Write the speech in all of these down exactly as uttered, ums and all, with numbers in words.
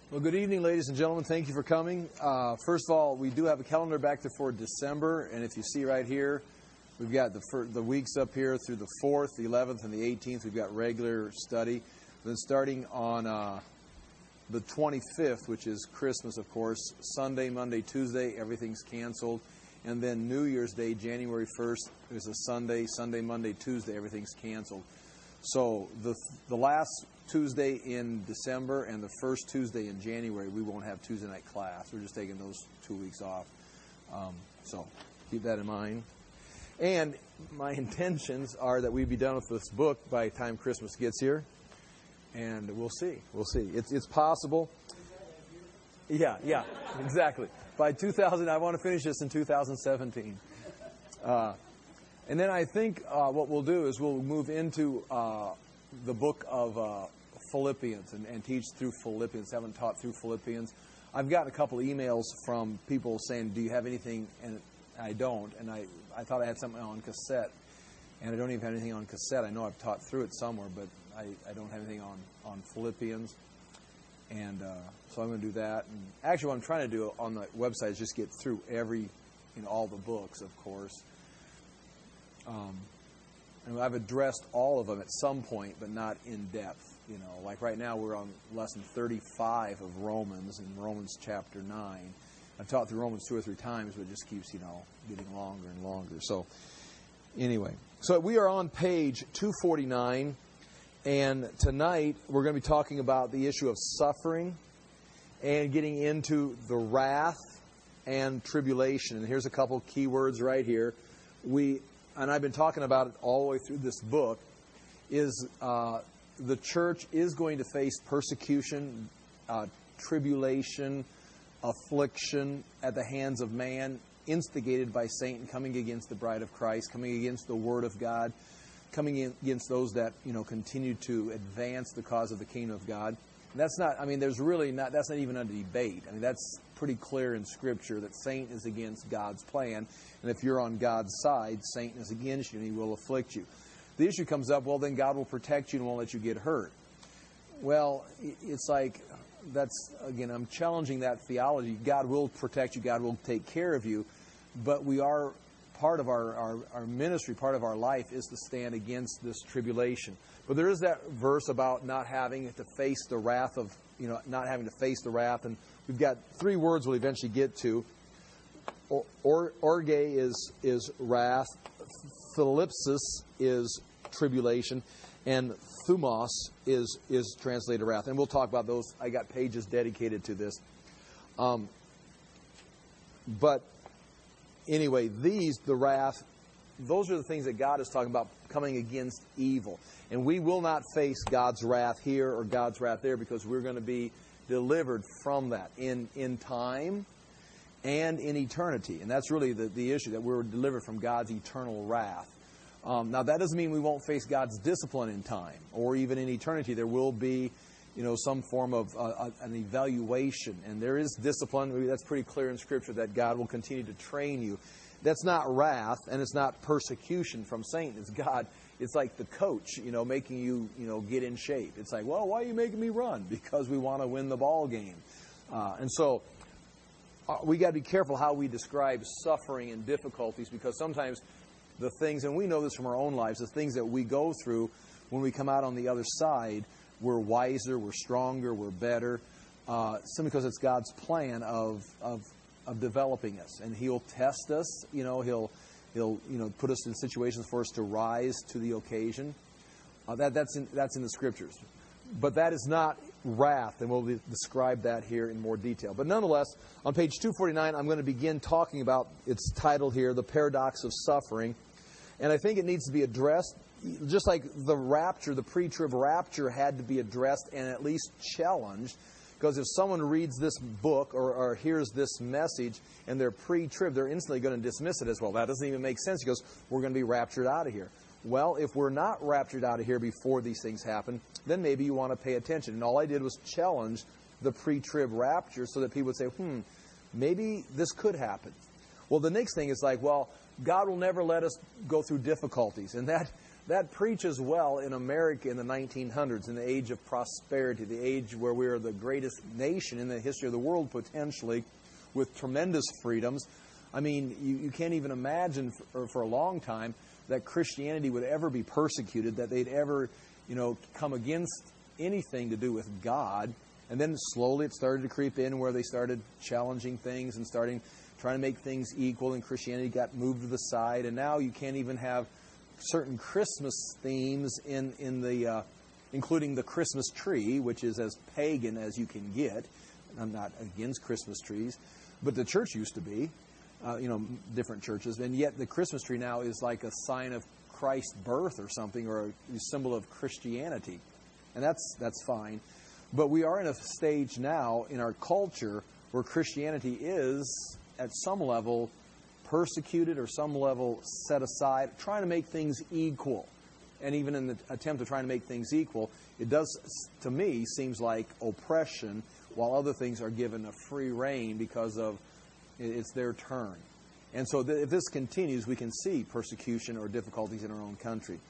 Well, good evening, ladies and gentlemen. Thank you for coming. Uh, first of all, we do have a calendar back there for December, and if you see right here, we've got the fir- the weeks up here through the fourth, the eleventh, and the eighteenth. We've got regular study. Then starting on uh, the twenty-fifth, which is Christmas, of course, Sunday, Monday, Tuesday, everything's canceled. And then New Year's Day, January first, is a Sunday, Sunday, Monday, Tuesday, everything's canceled. So the the last Tuesday in December and the first Tuesday in January, we won't have Tuesday night class. We're just taking those two weeks off. Um, so keep that in mind. And my intentions are that we be done with this book by the time Christmas gets here. And we'll see. We'll see. It's it's possible. Yeah, yeah, exactly. By two thousand, I want to finish this in two thousand seventeen. Uh, and then I think uh, what we'll do is we'll move into uh, the book of uh, Philippians and, and teach through Philippians. I haven't taught through Philippians. I've gotten a couple of emails from people saying, do you have anything? And I don't. And I, I thought I had something on cassette. And I don't even have anything on cassette. I know I've taught through it somewhere, but I, I don't have anything on, on Philippians. And uh, so I'm going to do that. And actually, what I'm trying to do on the website is just get through every, you know, all the books, of course. Um, and I've addressed all of them at some point, but not in depth. You know, like right now we're on lesson thirty-five of Romans, in Romans chapter nine. I've taught through Romans two or three times, but it just keeps, you know, getting longer and longer. So anyway, so we are on page two forty-nine. And tonight, we're going to be talking about the issue of suffering and getting into the wrath and tribulation. And here's a couple key words right here. We, and I've been talking about it all the way through this book, is uh, the church is going to face persecution, uh, tribulation, affliction at the hands of man, instigated by Satan, coming against the bride of Christ, coming against the Word of God, coming in against those that, you know, continue to advance the cause of the kingdom of God. And that's not, I mean, there's really not, that's not even under debate. I mean, that's pretty clear in Scripture that Satan is against God's plan. And if you're on God's side, Satan is against you and he will afflict you. The issue comes up, well, then God will protect you and won't let you get hurt. Well, it's like, that's, again, I'm challenging that theology. God will protect you, God will take care of you, but we are, part of our, our, our ministry, part of our life is to stand against this tribulation. But there is that verse about not having to face the wrath of, you know, not having to face the wrath. And we've got three words we'll eventually get to. Or, or, orge is, is wrath. Thlipsis is tribulation. And thumos is, is translated wrath. And we'll talk about those. I got pages dedicated to this. Um, but Anyway, these, the wrath, those are the things that God is talking about coming against evil. And we will not face God's wrath here or God's wrath there because we're going to be delivered from that in, in time and in eternity. And that's really the, the issue, that we're delivered from God's eternal wrath. Um, now, that doesn't mean we won't face God's discipline in time or even in eternity. There will be, you know, some form of uh, an evaluation. And there is discipline. That's pretty clear in Scripture that God will continue to train you. That's not wrath, and it's not persecution from Satan. It's God. It's like the coach, you know, making you, you know, get in shape. It's like, well, why are you making me run? Because we want to win the ball game. Uh, and so uh, we got to be careful how we describe suffering and difficulties, because sometimes the things, and we know this from our own lives, the things that we go through when we come out on the other side, we're wiser, we're stronger, we're better, uh, simply because it's God's plan of, of of developing us, and He'll test us. You know, He'll He'll you know put us in situations for us to rise to the occasion. Uh, that that's in that's in the Scriptures, but that is not wrath, and we'll describe that here in more detail. But nonetheless, on page two forty-nine, I'm going to begin talking about its title here, "The Paradox of Suffering," and I think it needs to be addressed. Just like the rapture, the pre-trib rapture had to be addressed and at least challenged. Because if someone reads this book or, or hears this message and they're pre-trib, they're instantly going to dismiss it as, well, that doesn't even make sense. He goes, we're going to be raptured out of here. Well, if we're not raptured out of here before these things happen, then maybe you want to pay attention. And all I did was challenge the pre-trib rapture so that people would say, hmm, maybe this could happen. Well, the next thing is like, well, God will never let us go through difficulties. And that that preaches well in America in the nineteen hundreds, in the age of prosperity, the age where we are the greatest nation in the history of the world, potentially, with tremendous freedoms. I mean, you, you can't even imagine for, for a long time that Christianity would ever be persecuted, that they'd ever, you know, come against anything to do with God. And then slowly it started to creep in where they started challenging things and starting trying to make things equal, and Christianity got moved to the side. And now you can't even have certain Christmas themes in, in the, uh, including the Christmas tree, which is as pagan as you can get. I'm not against Christmas trees, but the church used to be, uh, you know, different churches. And yet the Christmas tree now is like a sign of Christ's birth or something, or a symbol of Christianity. And that's that's fine. But we are in a stage now in our culture where Christianity is, at some level, persecuted or some level set aside, trying to make things equal. And even in the attempt of trying to make things equal, it does, to me, seems like oppression, while other things are given a free rein because of it's their turn. And so th- if this continues, we can see persecution or difficulties in our own country.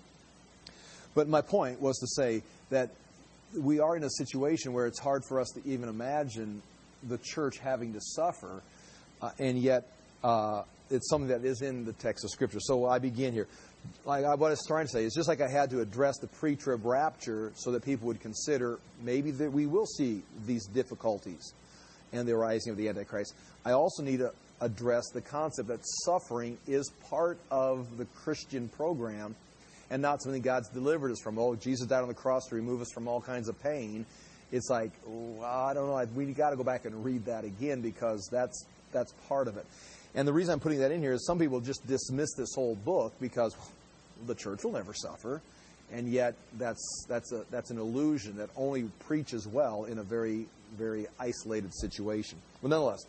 But my point was to say that we are in a situation where it's hard for us to even imagine the church having to suffer, uh, and yet uh, it's something that is in the text of Scripture. So I begin here. Like I, what I was trying to say is just like I had to address the pre-trib rapture so that people would consider maybe that we will see these difficulties and the rising of the Antichrist. I also need to address the concept that suffering is part of the Christian program and not something God's delivered us from. Oh, Jesus died on the cross to remove us from all kinds of pain. It's like, oh, I don't know, we got to go back and read that again because that's that's part of it. And the reason I'm putting that in here is some people just dismiss this whole book because well, the church will never suffer, and yet that's that's a that's an illusion that only preaches well in a very very isolated situation. But nonetheless,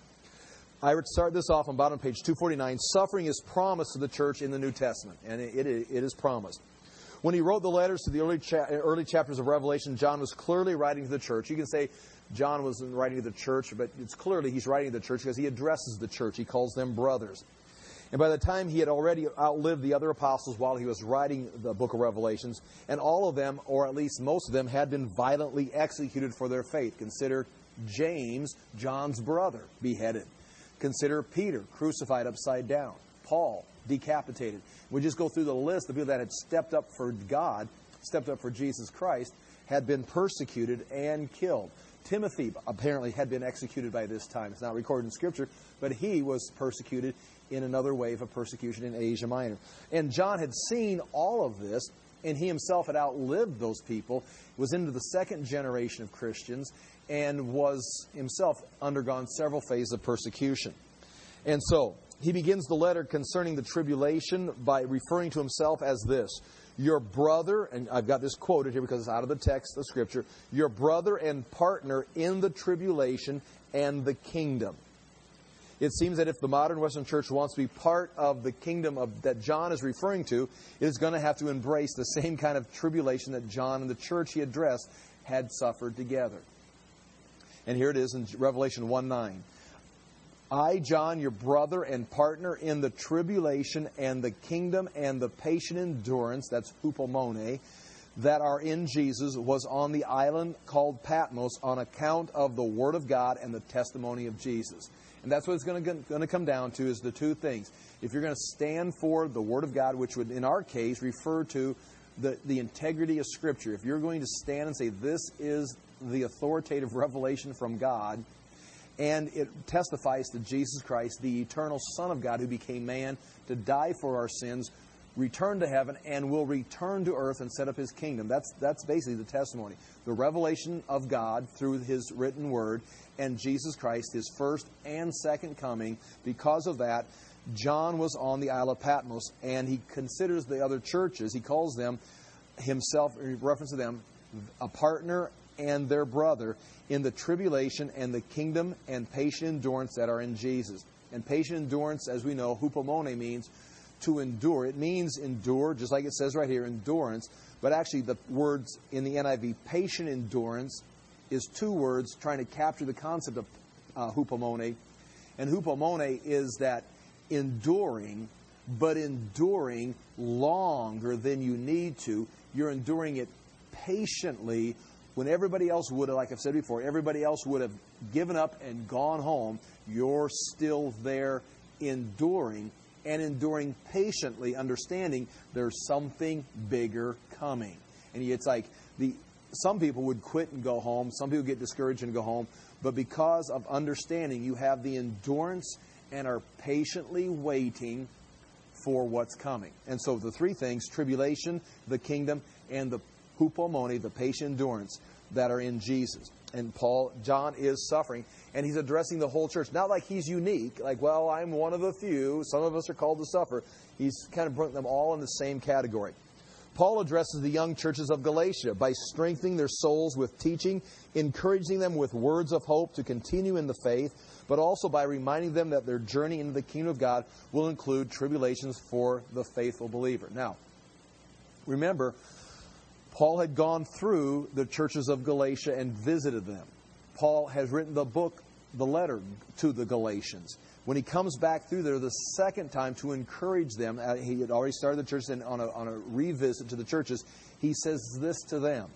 I would start this off on bottom page two forty-nine. Suffering is promised to the church in the New Testament, and it, it, it is promised. When he wrote the letters to the early cha- early chapters of Revelation, John was clearly writing to the church. You can say John wasn't writing to the church, but it's clearly he's writing to the church because he addresses the church. He calls them brothers. And by the time he had already outlived the other apostles while he was writing the book of Revelations, and all of them, or at least most of them, had been violently executed for their faith. Consider James, John's brother, beheaded. Consider Peter, crucified upside down. Paul, decapitated. We just go through the list of people that had stepped up for God, stepped up for Jesus Christ, had been persecuted and killed. Timothy apparently had been executed by this time. It's not recorded in Scripture, but he was persecuted in another wave of persecution in Asia Minor. And John had seen all of this, and he himself had outlived those people, was into the second generation of Christians, and was himself undergone several phases of persecution. And so, he begins the letter concerning the tribulation by referring to himself as this: your brother, and I've got this quoted here because it's out of the text of Scripture, your brother and partner in the tribulation and the kingdom. It seems that if the modern Western church wants to be part of the kingdom of, that John is referring to, it is going to have to embrace the same kind of tribulation that John and the church he addressed had suffered together. And here it is in Revelation one nine. I, John, your brother and partner in the tribulation and the kingdom and the patient endurance, that's hupomone, that are in Jesus, was on the island called Patmos on account of the Word of God and the testimony of Jesus. And that's what it's going to, going to come down to, is the two things. If you're going to stand for the Word of God, which would, in our case, refer to the, the integrity of Scripture. If you're going to stand and say, this is the authoritative revelation from God, and it testifies to Jesus Christ, the eternal Son of God who became man to die for our sins, returned to heaven, and will return to earth and set up His kingdom. That's, that's basically the testimony. The revelation of God through His written Word, and Jesus Christ, His first and second coming. Because of that, John was on the Isle of Patmos, and he considers the other churches, he calls them himself, in reference to them, a partner and their brother in the tribulation and the kingdom and patient endurance that are in Jesus. And patient endurance, as we know, hupomone means to endure. It means endure, just like it says right here, endurance. But actually the words in the N I V, patient endurance, is two words trying to capture the concept of uh, hupomone. And hupomone is that enduring but enduring longer than you need to. You're enduring it patiently when everybody else would have, like I've said before, everybody else would have given up and gone home. You're still there enduring, and enduring patiently, understanding there's something bigger coming. And it's like the some people would quit and go home. Some people get discouraged and go home. But because of understanding, you have the endurance and are patiently waiting for what's coming. And so the three things, tribulation, the kingdom, and the hupomone, the patient endurance, that are in Jesus. And Paul, John is suffering, and he's addressing the whole church. Not like he's unique, like, well, I'm one of the few. Some of us are called to suffer. He's kind of putting them all in the same category. Paul addresses the young churches of Galatia by strengthening their souls with teaching, encouraging them with words of hope to continue in the faith, but also by reminding them that their journey into the kingdom of God will include tribulations for the faithful believer. Now, remember, Paul had gone through the churches of Galatia and visited them. Paul has written the book, the letter to the Galatians. When he comes back through there the second time to encourage them, he had already started the church, and on a, on a revisit to the churches, he says this to them.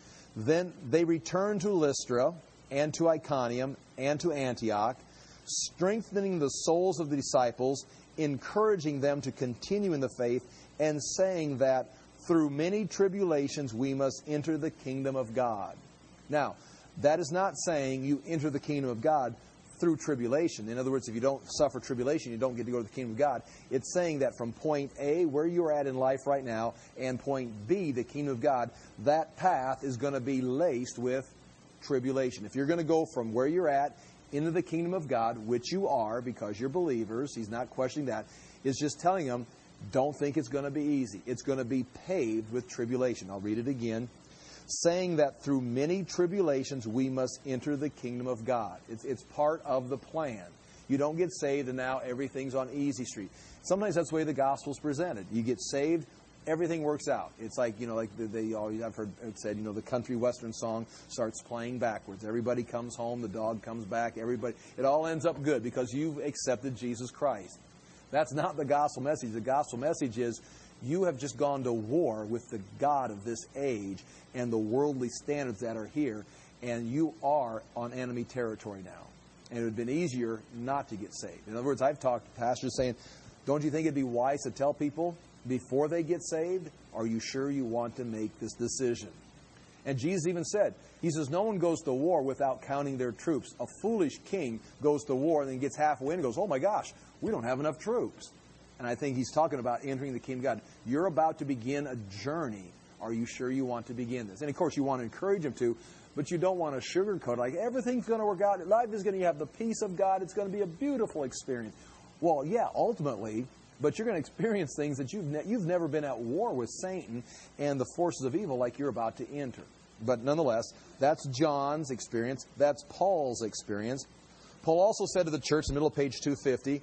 Then they returned to Lystra and to Iconium and to Antioch, strengthening the souls of the disciples, encouraging them to continue in the faith, and saying that through many tribulations we must enter the kingdom of God. Now, that is not saying you enter the kingdom of God through tribulation. In other words, if you don't suffer tribulation, you don't get to go to the kingdom of God. It's saying that from point A, where you're at in life right now, and point B, the kingdom of God, that path is going to be laced with tribulation. If you're going to go from where you're at into the kingdom of God, which you are because you're believers, he's not questioning that, is just telling them, don't think it's going to be easy. It's going to be paved with tribulation. I'll read it again. Saying that through many tribulations we must enter the kingdom of God. It's, it's part of the plan. You don't get saved and now everything's on easy street. Sometimes that's the way the gospel's presented. You get saved, everything works out. It's like, you know, like they always, I've heard it said, you know, the country western song starts playing backwards. Everybody comes home, the dog comes back, everybody, it all ends up good because you've accepted Jesus Christ. That's not the gospel message. The gospel message is you have just gone to war with the God of this age and the worldly standards that are here, and you are on enemy territory now. And it would have been easier not to get saved. In other words, I've talked to pastors saying, don't you think it'd be wise to tell people before they get saved, are you sure you want to make this decision? And Jesus even said, he says, no one goes to war without counting their troops. A foolish king goes to war and then gets halfway and goes, oh my gosh, we don't have enough troops. And I think he's talking about entering the kingdom of God. You're about to begin a journey. Are you sure you want to begin this? And of course, you want to encourage him to, but you don't want to sugarcoat it. Like, everything's going to work out. Life is going to have the peace of God. It's going to be a beautiful experience. Well, yeah, ultimately, but you're going to experience things that you've, ne- you've never been at war with Satan and the forces of evil like you're about to enter. But nonetheless, that's John's experience. That's Paul's experience. Paul also said to the church in the middle of page two fifty,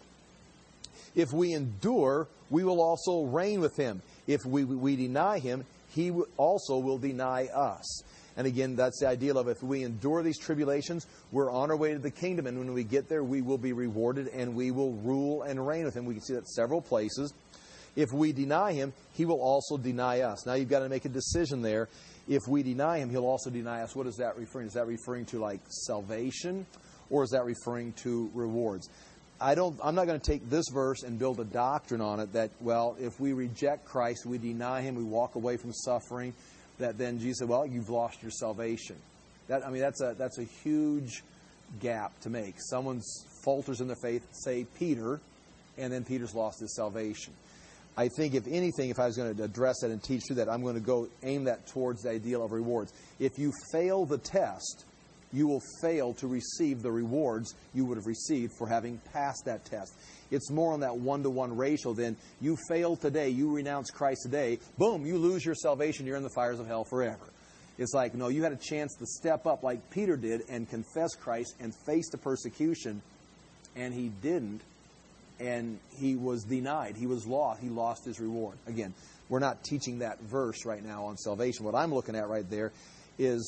if we endure, we will also reign with him. If we, we deny him, he also will deny us. And again, that's the ideal of if we endure these tribulations, we're on our way to the kingdom. And when we get there, we will be rewarded and we will rule and reign with him. We can see that several places. If we deny him, he will also deny us. Now you've got to make a decision there. If we deny him, he'll also deny us. What is that referring to? Is that referring to like salvation, or is that referring to rewards? I don't, I'm not going to take this verse and build a doctrine on it that, well, if we reject Christ, we deny him, we walk away from suffering, that then Jesus said, well, you've lost your salvation. That, I mean, that's a, that's a huge gap to make. Someone falters in their faith, say Peter, and then Peter's lost his salvation. I think, if anything, if I was going to address that and teach through that, I'm going to go aim that towards the ideal of rewards. If you fail the test, you will fail to receive the rewards you would have received for having passed that test. It's more on that one-to-one ratio than you failed today, you renounce Christ today, boom, you lose your salvation, you're in the fires of hell forever. It's like, no, you had a chance to step up like Peter did and confess Christ and face the persecution, and he didn't, and he was denied. He was lost. He lost his reward. Again, we're not teaching that verse right now on salvation. What I'm looking at right there is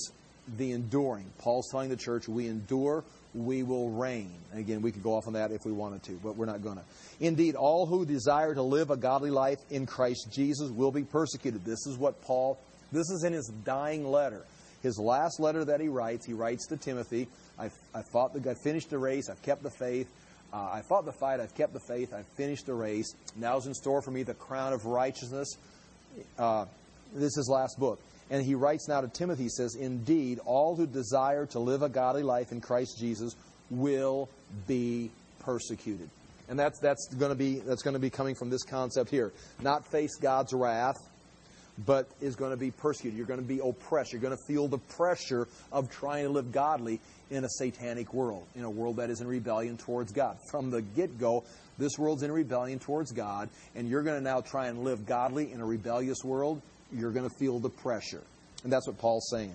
the enduring. Paul's telling the church, we endure, we will reign. And again, we could go off on that if we wanted to, but we're not going to. Indeed, all who desire to live a godly life in Christ Jesus will be persecuted. This is what Paul, this is in his dying letter. His last letter that he writes, he writes to Timothy, I, I fought the, I finished the race, I've kept the faith. Uh, I fought the fight, I've kept the faith, I've finished the race. Now is in store for me the crown of righteousness. Uh, this is his last book. And he writes now to Timothy, he says, indeed, all who desire to live a godly life in Christ Jesus will be persecuted. And that's that's going to be that's going to be coming from this concept here. Not face God's wrath, but is going to be persecuted. You're going to be oppressed. You're going to feel the pressure of trying to live godly in a satanic world, in a world that is in rebellion towards God. From the get-go, this world's in rebellion towards God, and you're going to now try and live godly in a rebellious world. You're going to feel the pressure. And that's what Paul's saying.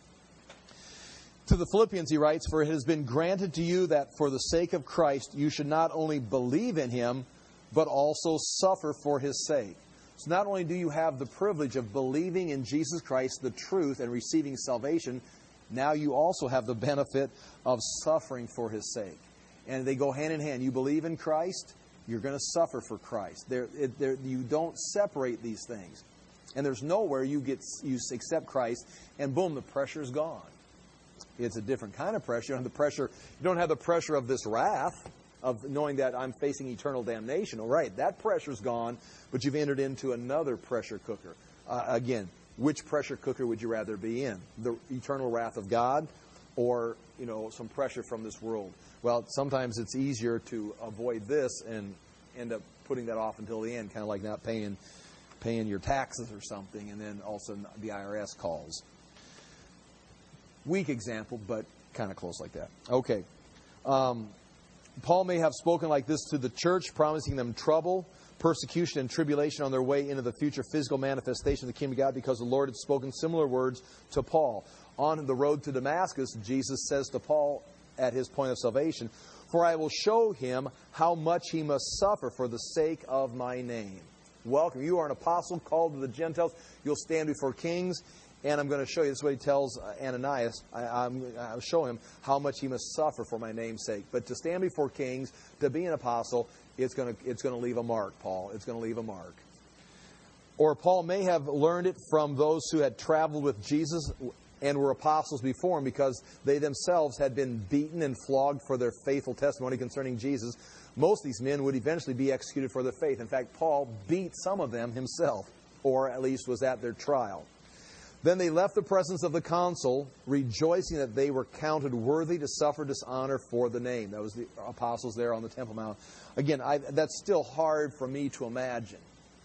To the Philippians, he writes, for it has been granted to you that for the sake of Christ you should not only believe in Him, but also suffer for His sake. So not only do you have the privilege of believing in Jesus Christ, the truth, and receiving salvation, now you also have the benefit of suffering for His sake. And they go hand in hand. You believe in Christ, you're going to suffer for Christ. They're, it, they're, you don't separate these things. And there's nowhere you get you accept Christ, and boom, the pressure's gone. It's a different kind of pressure. And the pressure, you don't have the pressure of this wrath, of knowing that I'm facing eternal damnation. All right, that pressure's gone, but you've entered into another pressure cooker. Uh, again, which pressure cooker would you rather be in? The eternal wrath of God, or you know some pressure from this world? Well, sometimes it's easier to avoid this and end up putting that off until the end, kind of like not paying paying your taxes or something, and then all of a sudden the I R S calls. Weak example, but kind of close like that. Okay. Um, Paul may have spoken like this to the church, promising them trouble, persecution, and tribulation on their way into the future physical manifestation of the kingdom of God, because the Lord had spoken similar words to Paul. On the road to Damascus, Jesus says to Paul at his point of salvation, for I will show him how much he must suffer for the sake of my name. Welcome. You are an apostle called to the Gentiles. You'll stand before kings. And I'm going to show you, this is what he tells Ananias, I, I'm, I'll show him how much he must suffer for my name's sake. But to stand before kings, to be an apostle, it's going to, it's going to leave a mark, Paul. It's going to leave a mark. Or Paul may have learned it from those who had traveled with Jesus and were apostles before him, because they themselves had been beaten and flogged for their faithful testimony concerning Jesus. Most of these men would eventually be executed for their faith. In fact, Paul beat some of them himself, or at least was at their trial. Then they left the presence of the consul, rejoicing that they were counted worthy to suffer dishonor for the name. That was the apostles there on the Temple Mount. Again, I, that's still hard for me to imagine.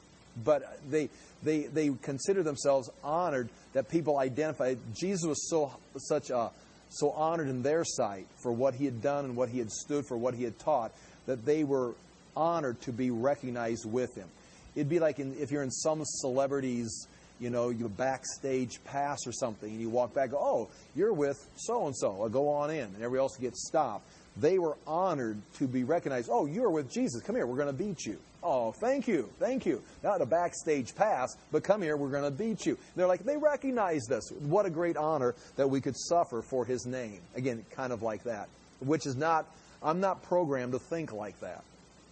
But they they they consider themselves honored that people identified. Jesus was so such a so honored in their sight for what he had done and what he had stood for, what he had taught, that they were honored to be recognized with him. It'd be like in, if you're in some celebrity's, you know, you backstage pass or something, and you walk back, oh, you're with so-and-so, or go on in, and everybody else gets stopped. They were honored to be recognized. Oh, you're with Jesus. Come here, we're going to beat you. Oh, thank you, thank you. Not a backstage pass, but come here, we're going to beat you. They're like, they recognized us. What a great honor that we could suffer for his name. Again, kind of like that, which is not, I'm not programmed to think like that.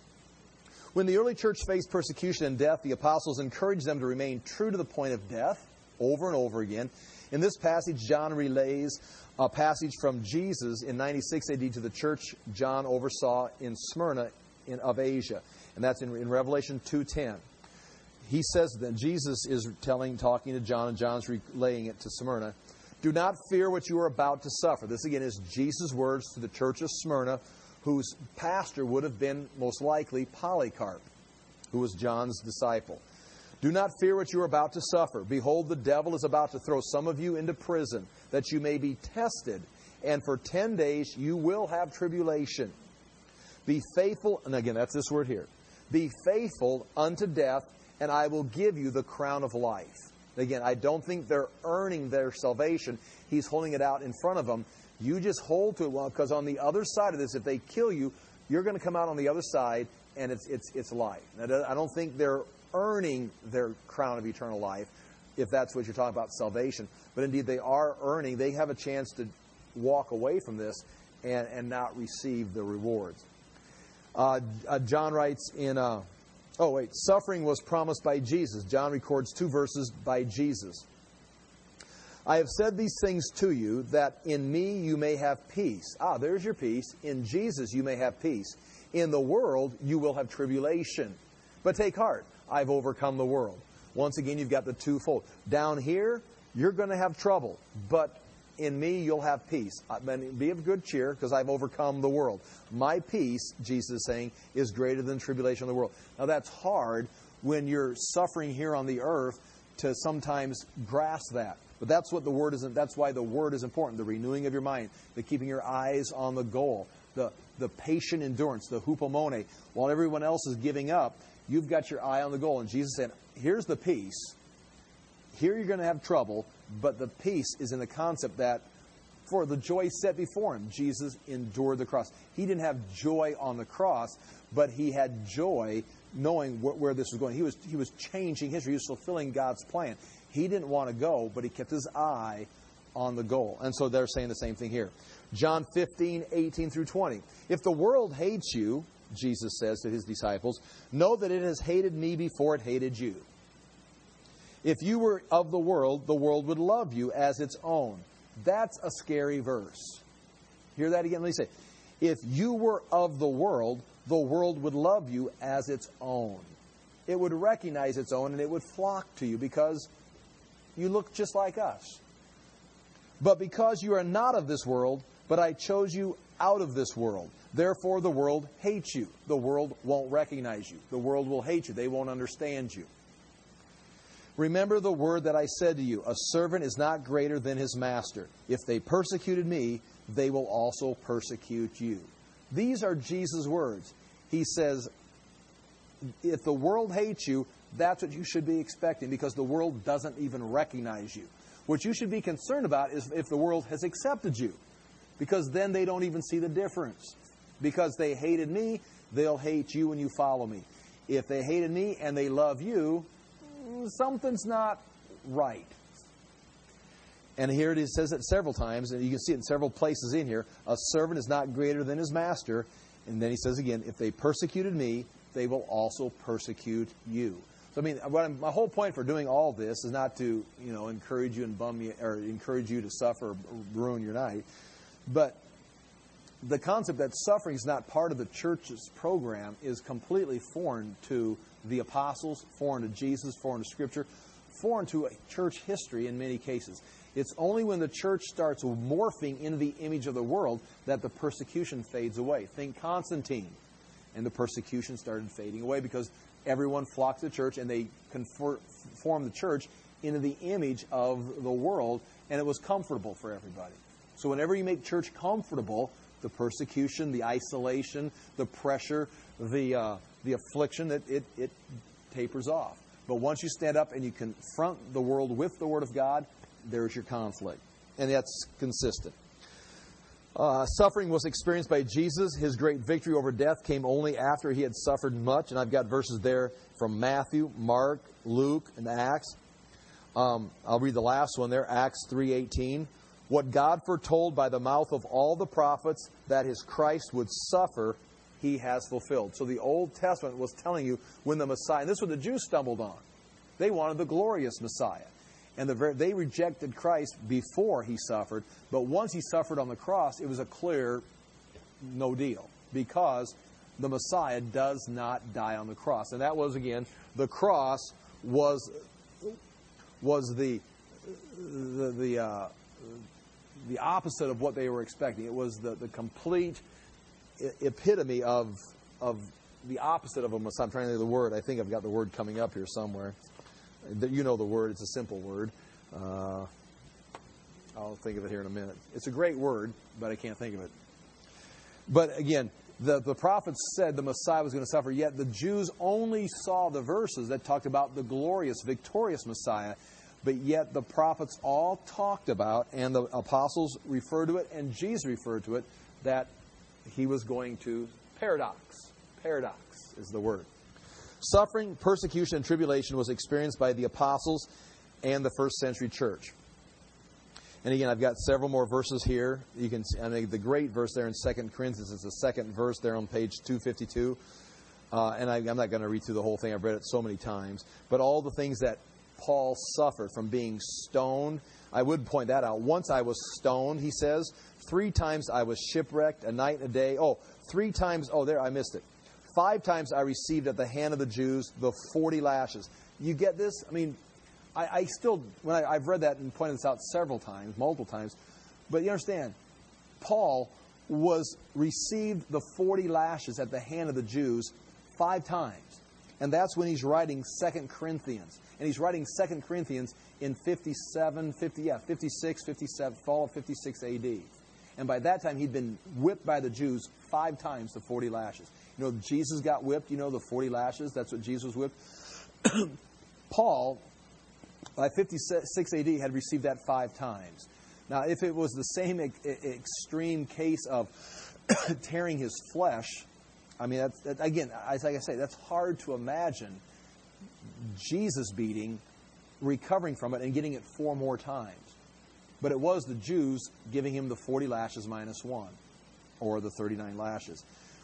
When the early church faced persecution and death, the apostles encouraged them to remain true to the point of death over and over again. In this passage, John relays a passage from Jesus in ninety-six A D to the church John oversaw in Smyrna in, of Asia. And that's in, in Revelation two ten. He says that Jesus is telling, talking to John, and John's relaying it to Smyrna. Do not fear what you are about to suffer. This again is Jesus' words to the church of Smyrna, whose pastor would have been most likely Polycarp, who was John's disciple. Do not fear what you are about to suffer. Behold, the devil is about to throw some of you into prison, that you may be tested, and for ten days you will have tribulation. Be faithful, and again, that's this word here. Be faithful unto death, and I will give you the crown of life. Again, I don't think they're earning their salvation. He's holding it out in front of them. You just hold to it, well, because on the other side of this, if they kill you, you're going to come out on the other side, and it's it's it's life. Now, I don't think they're earning their crown of eternal life. if that's what you're talking about, salvation. But indeed, they are earning. They have a chance to walk away from this and, and not receive the rewards. Uh, uh, John writes in, uh, oh wait, suffering was promised by Jesus. John records two verses by Jesus. I have said these things to you, that in me you may have peace. Ah, there's your peace. In Jesus you may have peace. In the world you will have tribulation. But take heart, I've overcome the world. Once again, you've got the twofold. Down here, you're going to have trouble. But in me, you'll have peace. Be of good cheer, because I've overcome the world. My peace, Jesus is saying, is greater than tribulation of the world. Now, that's hard when you're suffering here on the earth to sometimes grasp that. But that's what the word is. That's why the word is important. The renewing of your mind, the keeping your eyes on the goal, the the patient endurance, the hupomone. While everyone else is giving up, you've got your eye on the goal. And Jesus said, here's the peace. Here you're going to have trouble, but the peace is in the concept that for the joy set before him, Jesus endured the cross. He didn't have joy on the cross, but he had joy knowing wh- where this was going. He was he was changing history. He was fulfilling God's plan. He didn't want to go, but he kept his eye on the goal. And so they're saying the same thing here. John fifteen, eighteen through twenty. If the world hates you, Jesus says to his disciples, know that it has hated me before it hated you. If you were of the world, the world would love you as its own. That's a scary verse. Hear that again? Let me say, if you were of the world, the world would love you as its own. It would recognize its own and it would flock to you because you look just like us. But because you are not of this world, but I chose you out of this world, therefore the world hates you. The world won't recognize you. The world will hate you. They won't understand you. Remember the word that I said to you, a servant is not greater than his master. If they persecuted me, they will also persecute you. These are Jesus' words. He says, if the world hates you, that's what you should be expecting, because the world doesn't even recognize you. What you should be concerned about is if the world has accepted you, because then they don't even see the difference. Because they hated me, they'll hate you when you follow me. If they hated me and they love you, something's not right. And here it is, says it several times, and you can see it in several places in here. A servant is not greater than his master. And then he says again, if they persecuted me, they will also persecute you. So I mean, what I'm, my whole point for doing all this is not to, you know, encourage you and bum you, or encourage you to suffer or ruin your night. But the concept that suffering is not part of the church's program is completely foreign to the apostles, foreign to Jesus, foreign to Scripture, foreign to church history in many cases. It's only when the church starts morphing into the image of the world that the persecution fades away. Think Constantine. And the persecution started fading away because everyone flocked to church and they conformed the church into the image of the world, and it was comfortable for everybody. So whenever you make church comfortable, the persecution, the isolation, the pressure, the uh, the affliction, it, it, it tapers off. But once you stand up and you confront the world with the Word of God, there's your conflict. And that's consistent. Uh, suffering was experienced by Jesus. His great victory over death came only after he had suffered much. And I've got verses there from Matthew, Mark, Luke, and Acts. Um, I'll read the last one there, Acts three eighteen. What God foretold by the mouth of all the prophets that his Christ would suffer, he has fulfilled. So the Old Testament was telling you when the Messiah, and this is what the Jews stumbled on. They wanted the glorious Messiah. And the, they rejected Christ before he suffered. But once he suffered on the cross, it was a clear no deal. Because the Messiah does not die on the cross. And that was, again, the cross was was the the the, uh, the opposite of what they were expecting. It was the, the complete epitome of of the opposite of a Messiah. I'm trying to think of the word. I think I've got the word coming up here somewhere. You know the word. It's a simple word. Uh, I'll think of it here in a minute. It's a great word, but I can't think of it. But again, the, the prophets said the Messiah was going to suffer, yet the Jews only saw the verses that talked about the glorious, victorious Messiah. But yet the prophets all talked about, and the apostles referred to it, and Jesus referred to it, that he was going to, paradox. Paradox is the word. Suffering, persecution, and tribulation was experienced by the apostles and the first century church. And again, I've got several more verses here. You can see, I mean, the great verse there in Second Corinthians is the second verse there on page two fifty-two. Uh, and I, I'm not going to read through the whole thing. I've read it so many times. But all the things that Paul suffered from being stoned, I would point that out. Once I was stoned, he says. Three times I was shipwrecked, a night and a day. Oh, three times, oh, there, I missed it. Five times I received at the hand of the Jews the forty lashes. You get this? I mean, I, I still, when I, I've read that and pointed this out several times, multiple times, but you understand, Paul was received the forty lashes at the hand of the Jews five times. And that's when he's writing Second Corinthians. And he's writing Second Corinthians in fifty-seven, fifty, yeah, fifty-six, fifty-seven, fall of fifty-six A D. And by that time, he'd been whipped by the Jews five times the forty lashes. You know, Jesus got whipped, you know, the forty lashes. That's what Jesus whipped. Paul, by fifty-six A D, had received that five times. Now, if it was the same e- extreme case of tearing his flesh, I mean, that's, that, again, as like I say, that's hard to imagine Jesus beating, recovering from it, and getting it four more times. But it was the Jews giving him the forty lashes minus one, or the thirty-nine lashes.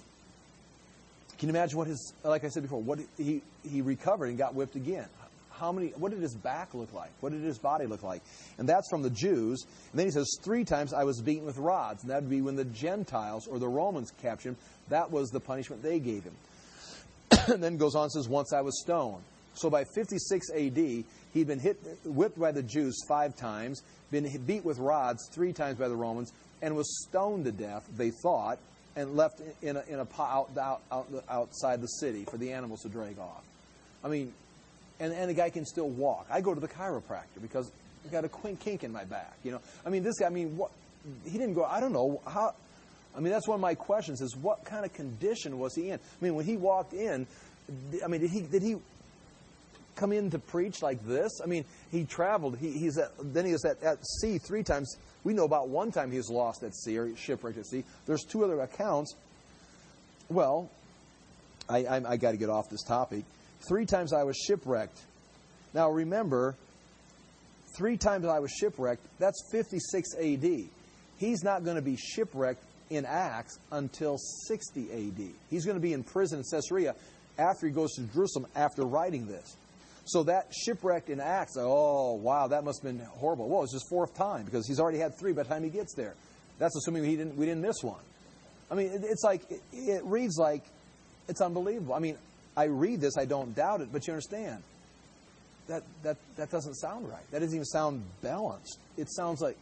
Can you imagine what his, like I said before, what he, he recovered and got whipped again? How many, what did his back look like? What did his body look like? And that's from the Jews. And then he says, three times I was beaten with rods. And that would be when the Gentiles or the Romans captured him. That was the punishment they gave him. And then goes on and says, once I was stoned. So by fifty-six A D, he'd been hit, whipped by the Jews five times, been beat with rods three times by the Romans, and was stoned to death, they thought, and left in a, in a out, out, out, outside the city for the animals to drag off. I mean, and, and the guy can still walk. I go to the chiropractor because I've got a kink in my back. You know, I mean, this guy. I mean, what? He didn't go. I don't know how. I mean, that's one of my questions: is what kind of condition was he in? I mean, when he walked in, I mean, did he did he come in to preach like this? I mean, he traveled. He, he's at, then he was at, at sea three times. We know about one time he was lost at sea or shipwrecked at sea. There's two other accounts. Well, I, I, I got to get off this topic. Three times I was shipwrecked. Now remember, three times I was shipwrecked, that's fifty-six A D. He's not going to be shipwrecked in Acts until sixty A D. He's going to be in prison in Caesarea after he goes to Jerusalem after writing this. So that shipwrecked in Acts, oh, wow, that must have been horrible. Well, it's his fourth time because he's already had three by the time he gets there. That's assuming he didn't, we didn't miss one. I mean, it, it's like, it, it reads like, it's unbelievable. I mean, I read this, I don't doubt it, but you understand, that, that, that doesn't sound right. That doesn't even sound balanced. It sounds like...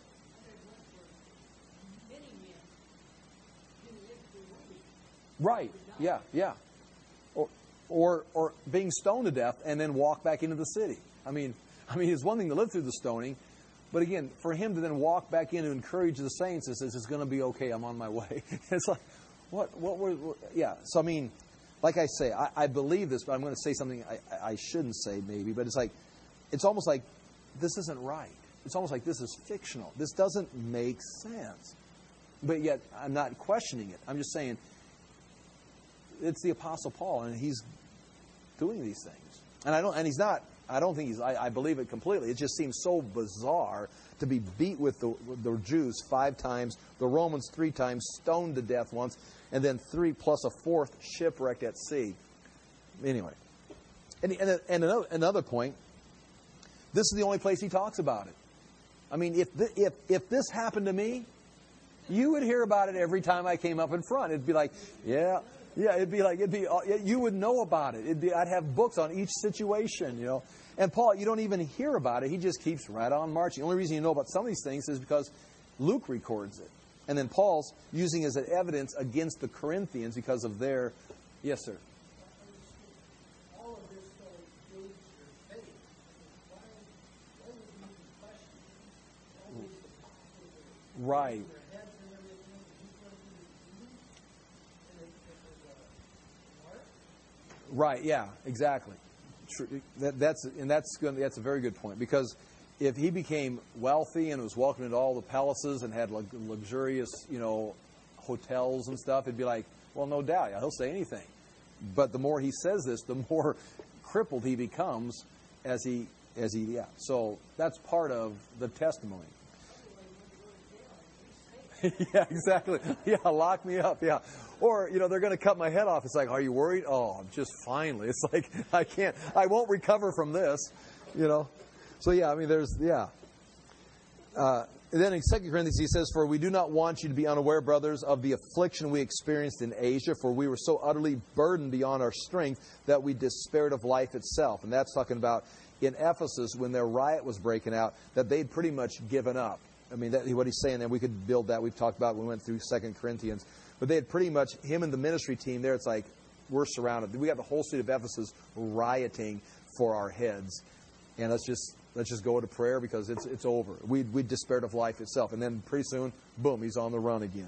Right, yeah, yeah. Or, or, or being stoned to death and then walk back into the city. I mean, I mean, it's one thing to live through the stoning, but again, for him to then walk back in and encourage the saints and says, it's going to be okay, I'm on my way. It's like, what, what were, what, yeah. So, I mean... Like I say, I, I believe this, but I'm going to say something I, I shouldn't say maybe. But it's like, it's almost like this isn't right. It's almost like this is fictional. This doesn't make sense. But yet, I'm not questioning it. I'm just saying, it's the Apostle Paul, and he's doing these things. And I don't, and he's not. I don't think he's. I, I believe it completely. It just seems so bizarre to be beat with the, with the Jews five times, the Romans three times, stoned to death once, and then three plus a fourth shipwrecked at sea. Anyway, and, and, and another, another point, this is the only place he talks about it. I mean, if, th- if, if this happened to me, you would hear about it every time I came up in front. It'd be like, yeah, yeah, it'd be like, it'd be, you would know about it. It'd be, I'd have books on each situation, you know. And Paul, you don't even hear about it. He just keeps right on marching. The only reason you know about some of these things is because Luke records it. And then Paul's using it as an evidence against the Corinthians because of their... Yes, sir. All of this though proves your faith. Why, why would you even question all these apostles? Right. Their heads and everything. He's going through the and it, it was a mark. Right. Yeah. Exactly. True. That, that's and that's going. That's a very good point because if he became wealthy and was welcomed into all the palaces and had luxurious, you know, hotels and stuff, it'd be like, well, no doubt, yeah, he'll say anything. But the more he says this, the more crippled he becomes as he As he, yeah. So that's part of the testimony. Yeah, exactly. Yeah, lock me up. Yeah. Or, you know, they're going to cut my head off. It's like, are you worried? Oh, just finally. It's like, I can't, I won't recover from this, you know. So, yeah, I mean, there's, yeah. Uh, and then in Second Corinthians, he says, for we do not want you to be unaware, brothers, of the affliction we experienced in Asia, for we were so utterly burdened beyond our strength that we despaired of life itself. And that's talking about in Ephesus, when their riot was breaking out, that they'd pretty much given up. I mean, that, what he's saying there, we could build that. We've talked about when we went through Second Corinthians. But they had pretty much, him and the ministry team there, it's like, we're surrounded. We got the whole city of Ephesus rioting for our heads. And let's just let's just go to prayer because it's it's over. We we despaired of life itself. And then pretty soon, boom, he's on the run again.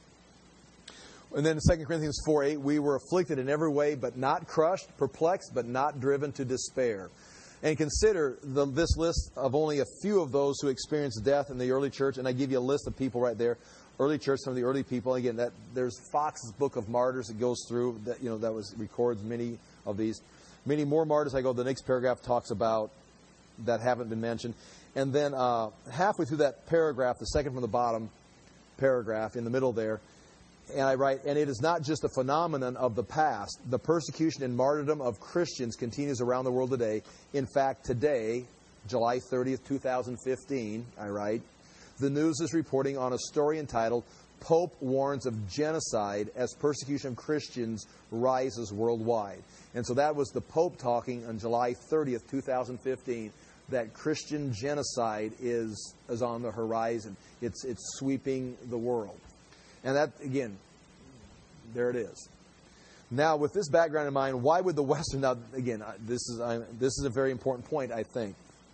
And then in Second Corinthians four eight, we were afflicted in every way, but not crushed, perplexed, but not driven to despair. And consider the, this list of only a few of those who experienced death in the early church. And I give you a list of people right there. Early church, some of the early people. Again, that there's Fox's Book of Martyrs that goes through that, you know, that was records many of these. Many more martyrs. I go, the next paragraph talks about that haven't been mentioned. And then uh, halfway through that paragraph, the second from the bottom paragraph in the middle there, and I write, and it is not just a phenomenon of the past. The persecution and martyrdom of Christians continues around the world today. In fact, today, July thirtieth, twenty fifteen, I write, the news is reporting on a story entitled, Pope Warns of Genocide as Persecution of Christians Rises Worldwide. And so that was the Pope talking on July thirtieth, twenty fifteen, that Christian genocide is, is on the horizon. It's, it's sweeping the world. And that, again, there it is. Now, with this background in mind, why would the Western... Now, again, this is, I, this is a very important point, I think.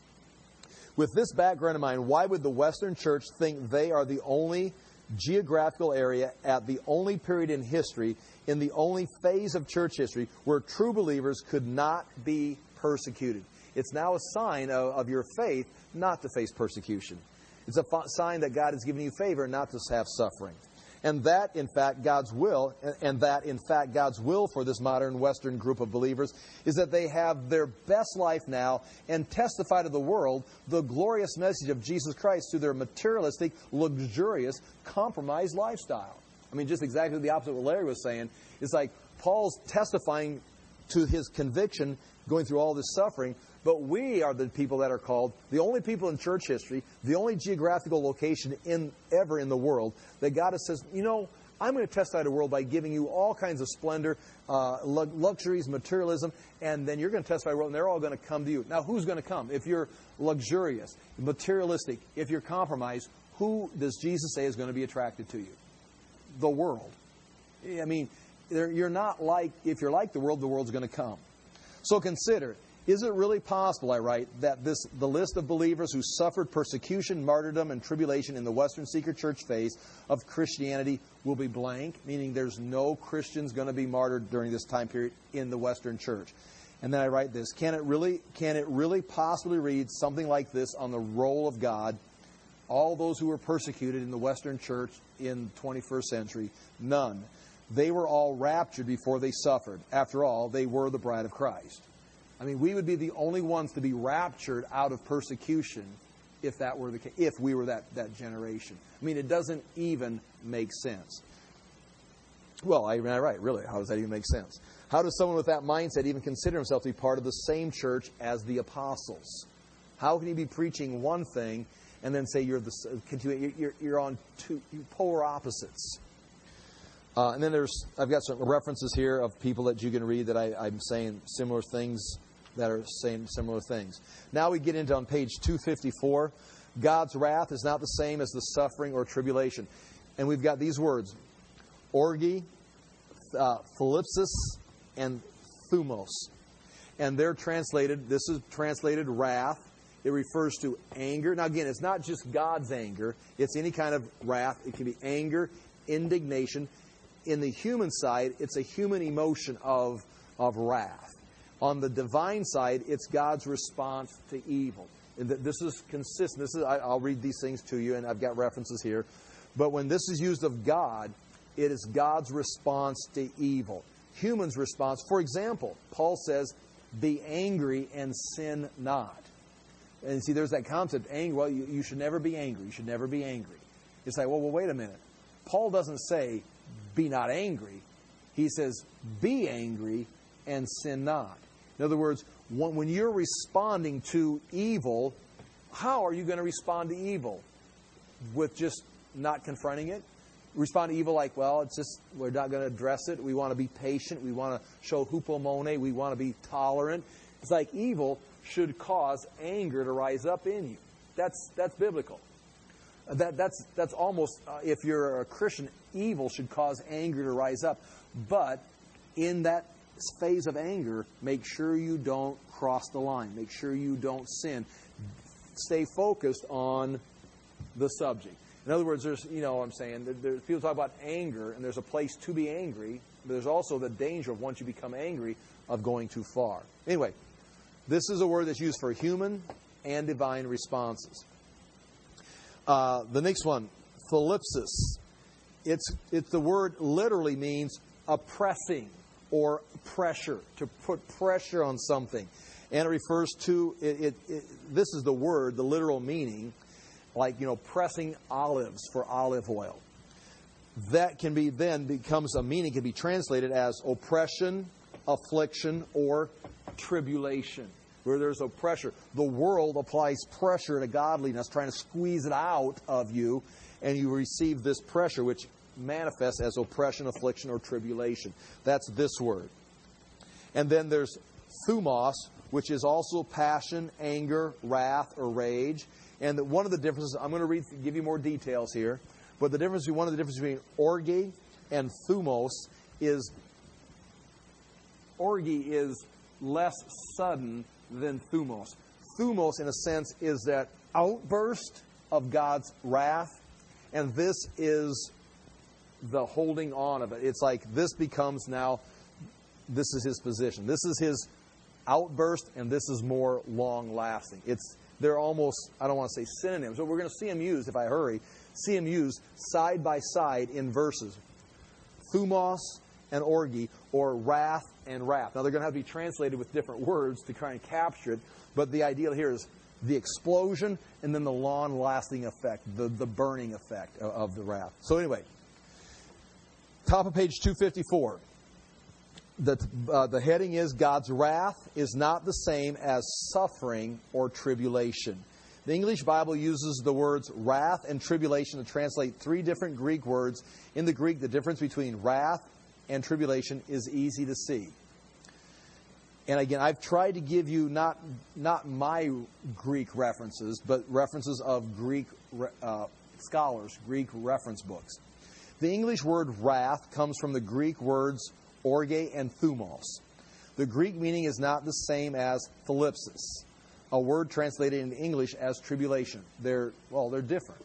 With this background in mind, why would the Western Church think they are the only geographical area at the only period in history, in the only phase of church history, where true believers could not be persecuted? It's now a sign of, of your faith not to face persecution. It's a f- sign that God has given you favor not to have suffering. And that, in fact, God's will, and that, in fact, God's will for this modern Western group of believers is that they have their best life now and testify to the world the glorious message of Jesus Christ through their materialistic, luxurious, compromised lifestyle. I mean, just exactly the opposite of what Larry was saying. It's like Paul's testifying to his conviction going through all this suffering, but we are the people that are called, the only people in church history, the only geographical location in ever in the world, that God has says, you know, I'm going to testify to the world by giving you all kinds of splendor, uh, luxuries, materialism, and then you're going to testify to the world, and they're all going to come to you. Now, who's going to come? If you're luxurious, materialistic, if you're compromised, who does Jesus say is going to be attracted to you? The world. I mean, you're not like, if you're like the world, the world's going to come. So consider, is it really possible, I write, that this the list of believers who suffered persecution, martyrdom, and tribulation in the Western secret church phase of Christianity will be blank, meaning there's no Christians going to be martyred during this time period in the Western church? And then I write this, can it really, can it really possibly read something like this on the roll of God? All those who were persecuted in the Western church in the twenty-first century, none. They were all raptured before they suffered. After all, they were the bride of Christ. I mean, we would be the only ones to be raptured out of persecution if that were the case, if we were that, that generation. I mean, it doesn't even make sense. Well, I, I write, really, how does that even make sense? How does someone with that mindset even consider himself to be part of the same church as the apostles? How can he be preaching one thing and then say you're the you're, you're on two polar opposites? Uh, and then there's I've got some references here of people that you can read that I, I'm saying similar things that are saying similar things. Now we get into on page two fifty-four. God's wrath is not the same as the suffering or tribulation. And we've got these words, orgi, uh, thlipsis, and thumos. And they're translated, this is translated wrath. It refers to anger. Now again, it's not just God's anger. It's any kind of wrath. It can be anger, indignation. In the human side, it's a human emotion of, of wrath. On the divine side, it's God's response to evil. And this is consistent. This is, I'll read these things to you, and I've got references here. But when this is used of God, it is God's response to evil. Humans' response, for example, Paul says, be angry and sin not. And see, there's that concept, anger. Well, you, you should never be angry. You should never be angry. It's like, well, well, wait a minute. Paul doesn't say, be not angry. He says, be angry and sin not. In other words, when you're responding to evil, how are you going to respond to evil? With just not confronting it? Respond to evil like, well, it's just, we're not going to address it. We want to be patient. We want to show hupomone. We want to be tolerant. It's like evil should cause anger to rise up in you. That's that's biblical. That that's that's almost, uh, if you're a Christian, evil should cause anger to rise up. But in that phase of anger, make sure you don't cross the line. Make sure you don't sin. Stay focused on the subject. In other words, there's, you know what I'm saying, there, there's, people talk about anger, and there's a place to be angry, but there's also the danger of once you become angry, of going too far. Anyway, this is a word that's used for human and divine responses. Uh, the next one, thlipsis. It's, it's the word literally means oppressing or pressure, to put pressure on something. And it refers to, it, it, it, this is the word, the literal meaning, like, you know, pressing olives for olive oil. That can be then becomes a meaning, can be translated as oppression, affliction, or tribulation. Where there's a pressure. The world applies pressure to godliness, trying to squeeze it out of you, and you receive this pressure, which manifests as oppression, affliction, or tribulation. That's this word. And then there's thumos, which is also passion, anger, wrath, or rage. And one of the differences, I'm going to read, give you more details here, but the difference, one of the differences between orge and thumos is, orge is less sudden than thumos. Thumos, in a sense, is that outburst of God's wrath, and this is the holding on of it. It's like this becomes now, this is his position. This is his outburst, and this is more long-lasting. It's They're almost, I don't want to say synonyms, but we're going to see them used, if I hurry, see them used side by side in verses. Thumos and orge, or wrath and wrath. Now, they're going to have to be translated with different words to try and capture it, but the idea here is the explosion and then the long-lasting effect, the, the burning effect of, of the wrath. So anyway, top of page two fifty-four. The, uh, the heading is, God's wrath is not the same as suffering or tribulation. The English Bible uses the words wrath and tribulation to translate three different Greek words. In the Greek, the difference between wrath and tribulation is easy to see. And again, I've tried to give you not, not my Greek references, but references of Greek uh, scholars, Greek reference books. The English word wrath comes from the Greek words orge and thumos. The Greek meaning is not the same as thlipsis, a word translated in English as tribulation. They're, well, they're different.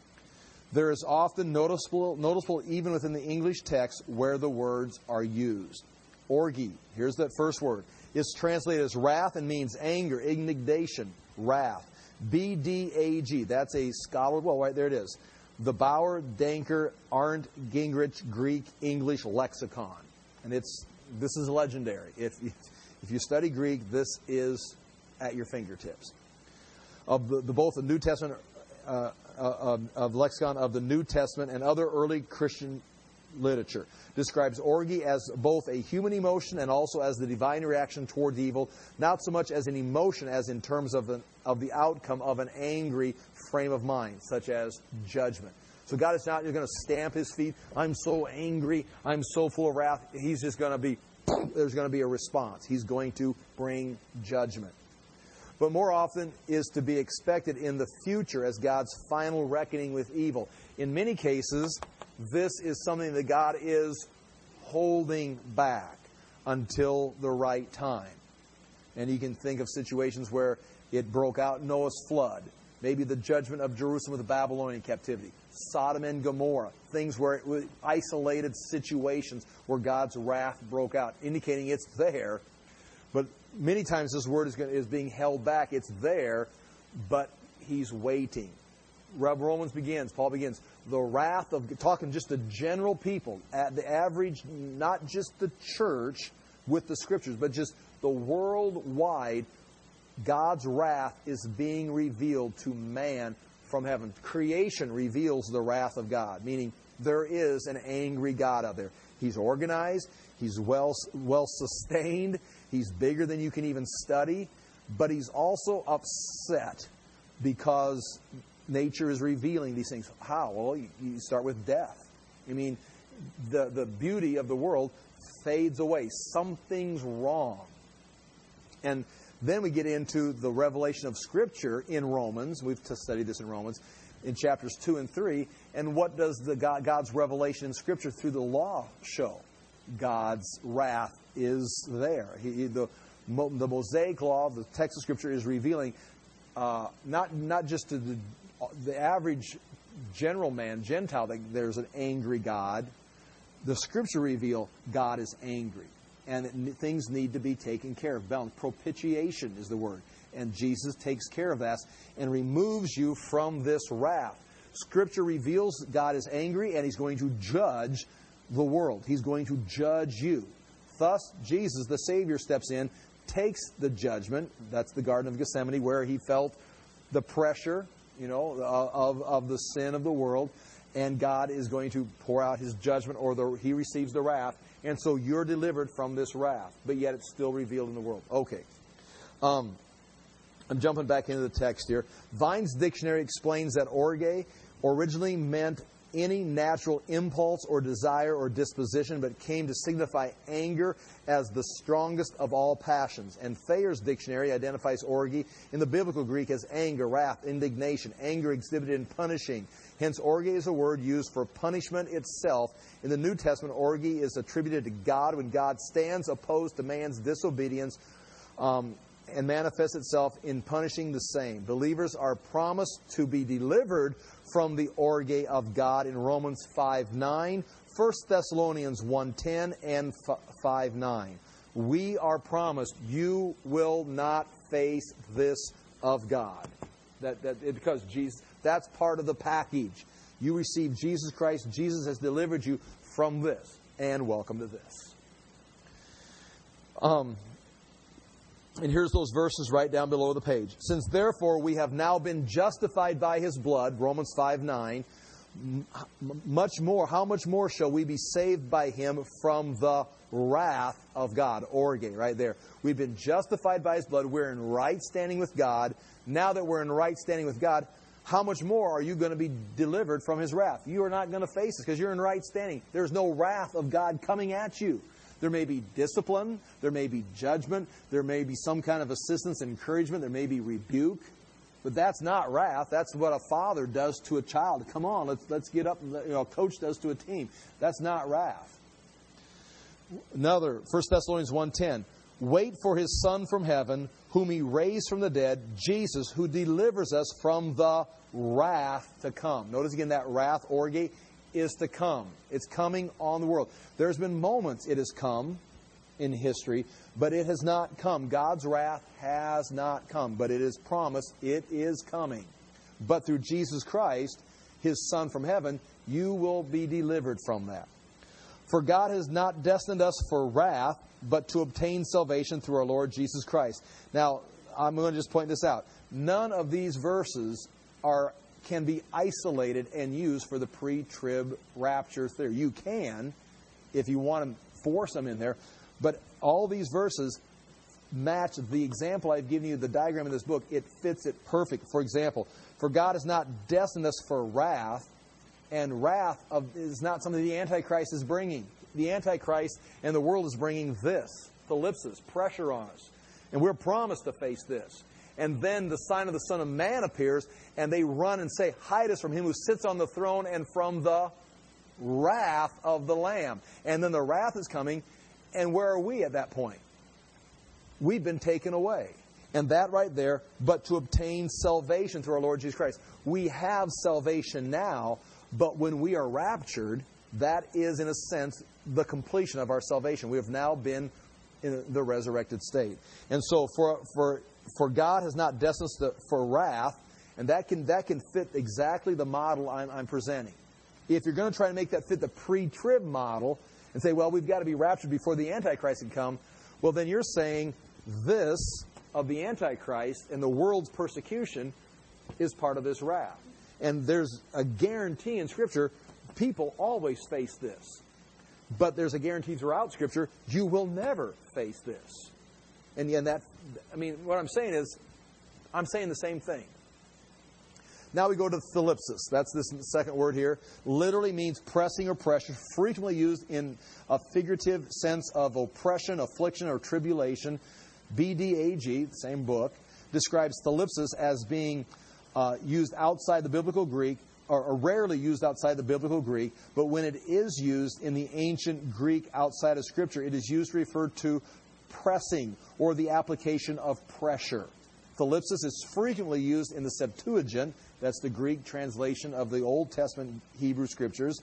There is often noticeable, noticeable even within the English text where the words are used. Orge, here's that first word. It's translated as wrath and means anger, indignation, wrath. B D A G, that's a scholar, well, right there it is. The Bauer, Danker, Arndt, Gingrich, Greek, English lexicon. And it's this is legendary. If, if you study Greek, this is at your fingertips. Of the, the both the New Testament, uh, of, of lexicon of the New Testament and other early Christian literature, describes orge as both a human emotion and also as the divine reaction toward evil, not so much as an emotion as in terms of the, of the outcome of an angry frame of mind, such as judgment. So God is not going to stamp his feet. I'm so angry. I'm so full of wrath. He's just going to be, there's going to be a response. He's going to bring judgment. But more often is to be expected in the future as God's final reckoning with evil. In many cases, this is something that God is holding back until the right time. And you can think of situations where it broke out Noah's flood. Maybe the judgment of Jerusalem with the Babylonian captivity. Sodom and Gomorrah. Things where it was isolated situations where God's wrath broke out, indicating it's there. But many times this word is, going, is being held back. It's there, but he's waiting. Romans begins, Paul begins, the wrath of, talking just the general people, at the average, not just the church with the Scriptures, but just the worldwide, God's wrath is being revealed to man from heaven. Creation reveals the wrath of God, meaning there is an angry God out there. He's organized. He's well, well sustained. He's bigger than you can even study. But he's also upset because nature is revealing these things. How? Well, you, you start with death. I mean, the, the beauty of the world fades away. Something's wrong. And then we get into the revelation of Scripture in Romans. We've studied this in Romans, in chapters two and three. And what does the God, God's revelation in Scripture through the law show? God's wrath is there. He, the, the Mosaic law, the text of Scripture, is revealing uh, not not just to the, the average general man, Gentile, that there's an angry God. The Scripture reveal God is angry. And it, things need to be taken care of. Balance. Propitiation is the word. And Jesus takes care of that and removes you from this wrath. Scripture reveals God is angry and He's going to judge the world. He's going to judge you. Thus, Jesus, the Savior, steps in, takes the judgment. That's the Garden of Gethsemane, where He felt the pressure, you know, of, of the sin of the world. And God is going to pour out His judgment, or the, He receives the wrath. And so you're delivered from this wrath. But yet it's still revealed in the world. Okay. Um, I'm jumping back into the text here. Vine's dictionary explains that orge originally meant any natural impulse or desire or disposition, but came to signify anger as the strongest of all passions. And Thayer's dictionary identifies orge in the biblical Greek as anger, wrath, indignation, anger exhibited in punishing. Hence, orge is a word used for punishment itself. In the New Testament, orge is attributed to God when God stands opposed to man's disobedience um, and manifests itself in punishing the same. Believers are promised to be delivered from the orge of God in Romans five nine, First Thessalonians one ten, and five nine. We are promised you will not face this of God. That, that because Jesus, that's part of the package. You receive Jesus Christ. Jesus has delivered you from this. And welcome to this. Um, and here's those verses right down below the page. Since therefore we have now been justified by His blood, Romans five nine, much more, how much more shall we be saved by Him from the wrath of God? Orge, right there. We've been justified by His blood. We're in right standing with God. Now that we're in right standing with God, how much more are you going to be delivered from His wrath? You are not going to face this because you're in right standing. There's no wrath of God coming at you. There may be discipline. There may be judgment. There may be some kind of assistance, encouragement. There may be rebuke. But that's not wrath. That's what a father does to a child. Come on, let's let's get up. You know, a coach does to a team. That's not wrath. Another, First Thessalonians one ten. Wait for His Son from heaven, whom He raised from the dead, Jesus, who delivers us from the wrath to come. Notice again that wrath, orge, is to come. It's coming on the world. There's been moments it has come in history, but it has not come. God's wrath has not come, but it is promised it is coming. But through Jesus Christ, His Son from heaven, you will be delivered from that. For God has not destined us for wrath, but to obtain salvation through our Lord Jesus Christ. Now, I'm going to just point this out. None of these verses are can be isolated and used for the pre-trib rapture theory. You can, if you want to force them in there, but all these verses match the example I've given you, the diagram in this book. It fits it perfect. For example, for God has not destined us for wrath, and wrath of, is not something the Antichrist is bringing. The Antichrist and the world is bringing this, thalipsis, pressure on us. And we're promised to face this. And then the sign of the Son of Man appears, and they run and say, hide us from Him who sits on the throne and from the wrath of the Lamb. And then the wrath is coming, and where are we at that point? We've been taken away. And that right there, but to obtain salvation through our Lord Jesus Christ. We have salvation now, but when we are raptured, that is, in a sense, the completion of our salvation. We have now been in the resurrected state. And so for for for God has not destined us for wrath, and that can that can fit exactly the model I'm, I'm presenting. If you're going to try to make that fit the pre-trib model and say, well, we've got to be raptured before the Antichrist can come, well, then you're saying this of the Antichrist and the world's persecution is part of this wrath. And there's a guarantee in Scripture, people always face this. But there's a guarantee throughout Scripture, you will never face this. And, and that, I mean, what I'm saying is, I'm saying the same thing. Now we go to thalipsis. That's this second word here. Literally means pressing or pressure, frequently used in a figurative sense of oppression, affliction, or tribulation. B D A G, the same book, describes thalipsis as being uh, used outside the biblical Greek, or, or rarely used outside the biblical Greek, but when it is used in the ancient Greek outside of Scripture, it is used to refer to pressing or the application of pressure. Thalipsis is frequently used in the Septuagint. That's the Greek translation of the Old Testament Hebrew Scriptures.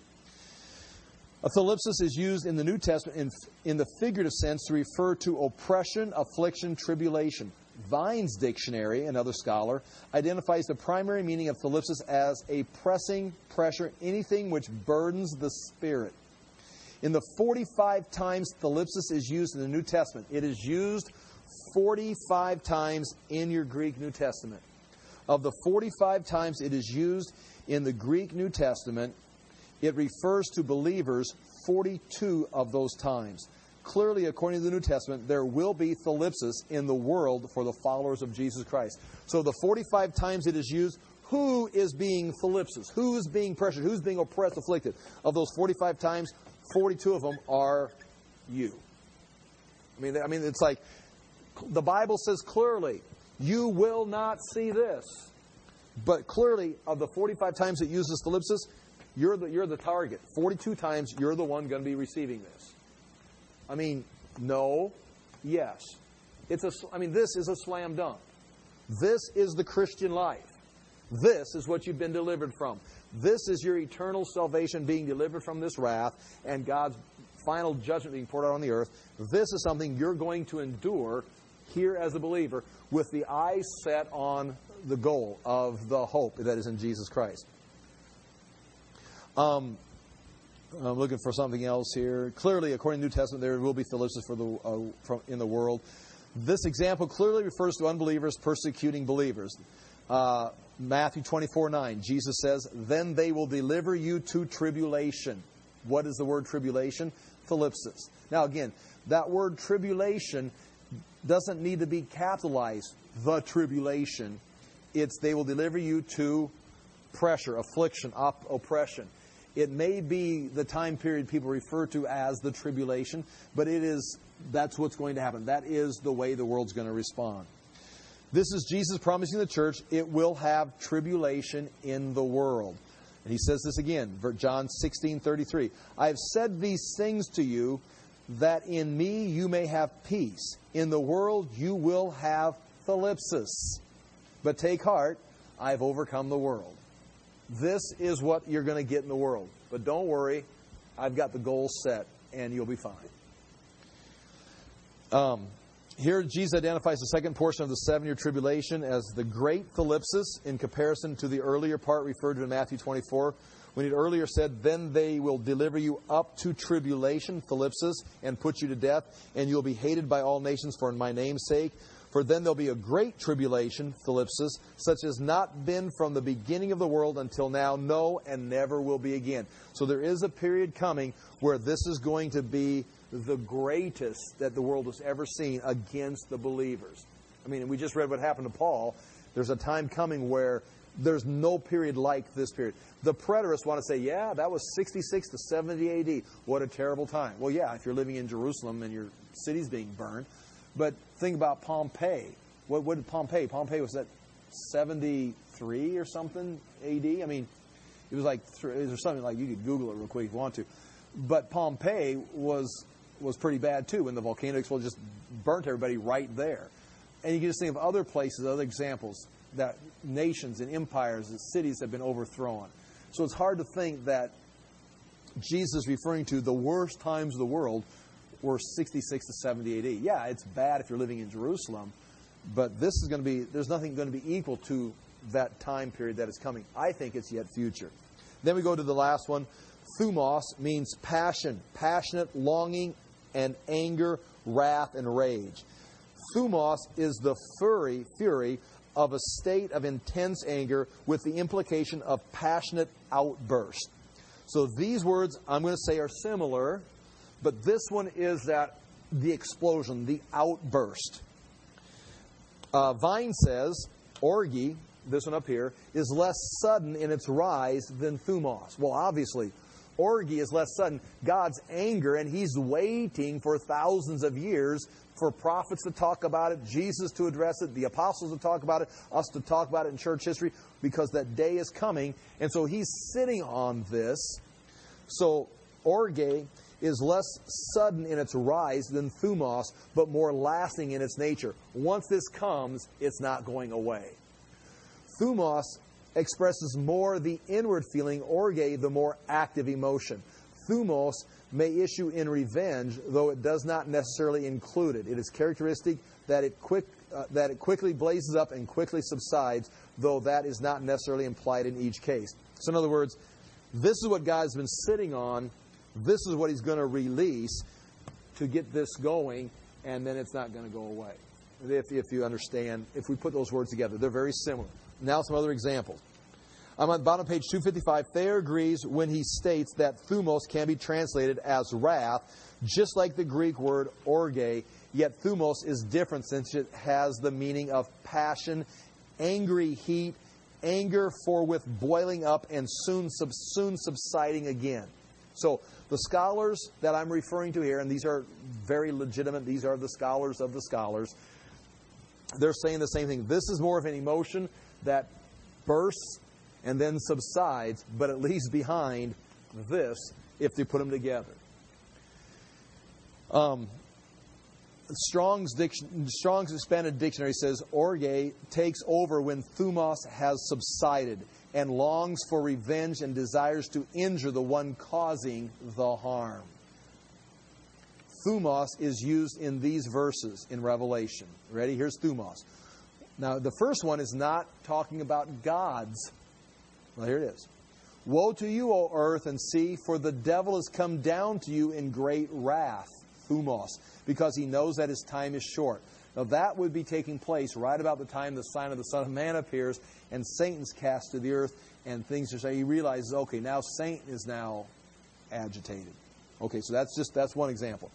A thalipsis is used in the New Testament in, in the figurative sense to refer to oppression, affliction, tribulation. Vine's dictionary, another scholar, identifies the primary meaning of thalipsis as a pressing pressure, anything which burdens the spirit. In the forty-five times thalipsis is used in the New Testament, it is used forty-five times in your Greek New Testament. Of the forty-five times it is used in the Greek New Testament, it refers to believers forty-two of those times. Clearly, according to the New Testament, there will be thalipsis in the world for the followers of Jesus Christ. So the forty-five times it is used, who is being thalipsis? Who is being pressured? Who's being oppressed, afflicted? Of those forty-five times, forty-two of them are you. I mean, I mean, it's like the Bible says clearly, you will not see this. But clearly, of the forty-five times it uses thalipsis, you're the, you're the target. forty-two times, you're the one going to be receiving this. I mean, no, yes. It's a, I mean, this is a slam dunk. This is the Christian life. This is what you've been delivered from. This is your eternal salvation being delivered from this wrath and God's final judgment being poured out on the earth. This is something you're going to endure here as a believer with the eyes set on the goal of the hope that is in Jesus Christ. Um, I'm looking for something else here. Clearly, according to the New Testament, there will be thalipsis for the, uh, from, in the world. This example clearly refers to unbelievers persecuting believers. Uh, Matthew twenty-four nine, Jesus says, "Then they will deliver you to tribulation." What is the word tribulation? Thalipsis. Now again, that word tribulation doesn't need to be capitalized, the tribulation. It's they will deliver you to pressure, affliction, op- oppression. It may be the time period people refer to as the tribulation, but it is that's what's going to happen. That is the way the world's going to respond. This is Jesus promising the church it will have tribulation in the world. And he says this again, John sixteen thirty-three. "I have said these things to you, that in me you may have peace. In the world you will have thalipsis. But take heart, I have overcome the world." This is what you're going to get in the world. But don't worry, I've got the goal set, and you'll be fine. Um, here Jesus identifies the second portion of the seven-year tribulation as the great thalipsis in comparison to the earlier part referred to in Matthew twenty-four, when he earlier said, "Then they will deliver you up to tribulation," thalipsis, "and put you to death, and you'll be hated by all nations for my name's sake. For then there'll be a great tribulation," thalipsis, "such as not been from the beginning of the world until now, no, and never will be again." So there is a period coming where this is going to be the greatest that the world has ever seen against the believers. I mean, we just read what happened to Paul. There's a time coming where there's no period like this period. The preterists want to say, yeah, that was sixty-six to seventy A D. What a terrible time. Well, yeah, if you're living in Jerusalem and your city's being burned. But think about Pompeii. What, what did Pompeii? Pompeii was at seventy-three or something A D. I mean, it was like, is there something like, you could Google it real quick if you want to. But Pompeii was was pretty bad too, when the volcano exploded, just burnt everybody right there. And you can just think of other places, other examples, that nations and empires and cities have been overthrown. So it's hard to think that Jesus referring to the worst times of the world were sixty-six to seventy A D. Yeah, it's bad if you're living in Jerusalem, but this is going to be, there's nothing going to be equal to that time period that is coming. I think it's yet future. Then we go to the last one. Thumos means passion, passionate longing and anger, wrath and rage. Thumos is the fury, fury of a state of intense anger with the implication of passionate outburst. So these words I'm going to say are similar, but this one is that the explosion, the outburst. Uh, Vine says, orgy, this one up here, is less sudden in its rise than thumos. Well, obviously, orgy is less sudden. God's anger, and He's waiting for thousands of years for prophets to talk about it, Jesus to address it, the apostles to talk about it, us to talk about it in church history, because that day is coming. And so He's sitting on this. So orge is less sudden in its rise than thumos, but more lasting in its nature. Once this comes, it's not going away. Thumos expresses more the inward feeling, orge the more active emotion. Thumos may issue in revenge, though it does not necessarily include it. It is characteristic that it quick uh, that it quickly blazes up and quickly subsides, though that is not necessarily implied in each case. So in other words, this is what God's been sitting on. This is what He's going to release to get this going, and then it's not going to go away. If, if you understand, if we put those words together, they're very similar. Now some other examples. I'm on the bottom of page two fifty-five. Thayer agrees when he states that thumos can be translated as wrath, just like the Greek word orge, yet thumos is different since it has the meaning of passion, angry heat, anger forthwith boiling up and soon, sub, soon subsiding again. So the scholars that I'm referring to here, and these are very legitimate, these are the scholars of the scholars, they're saying the same thing. This is more of an emotion that bursts and then subsides, but it leaves behind this if they put them together. Um, Strong's, diction, Strong's Expanded Dictionary says, orge takes over when thumos has subsided and longs for revenge and desires to injure the one causing the harm. Thumos is used in these verses in Revelation. Ready? Here's thumos. Now, the first one is not talking about gods. Well, here it is. Woe to you, O earth and sea, for the devil has come down to you in great wrath, thumos, because he knows that his time is short. Now, that would be taking place right about the time the sign of the Son of Man appears and Satan's cast to the earth and things are saying. He realizes, okay, now Satan is now agitated. Okay, so that's just that's one example.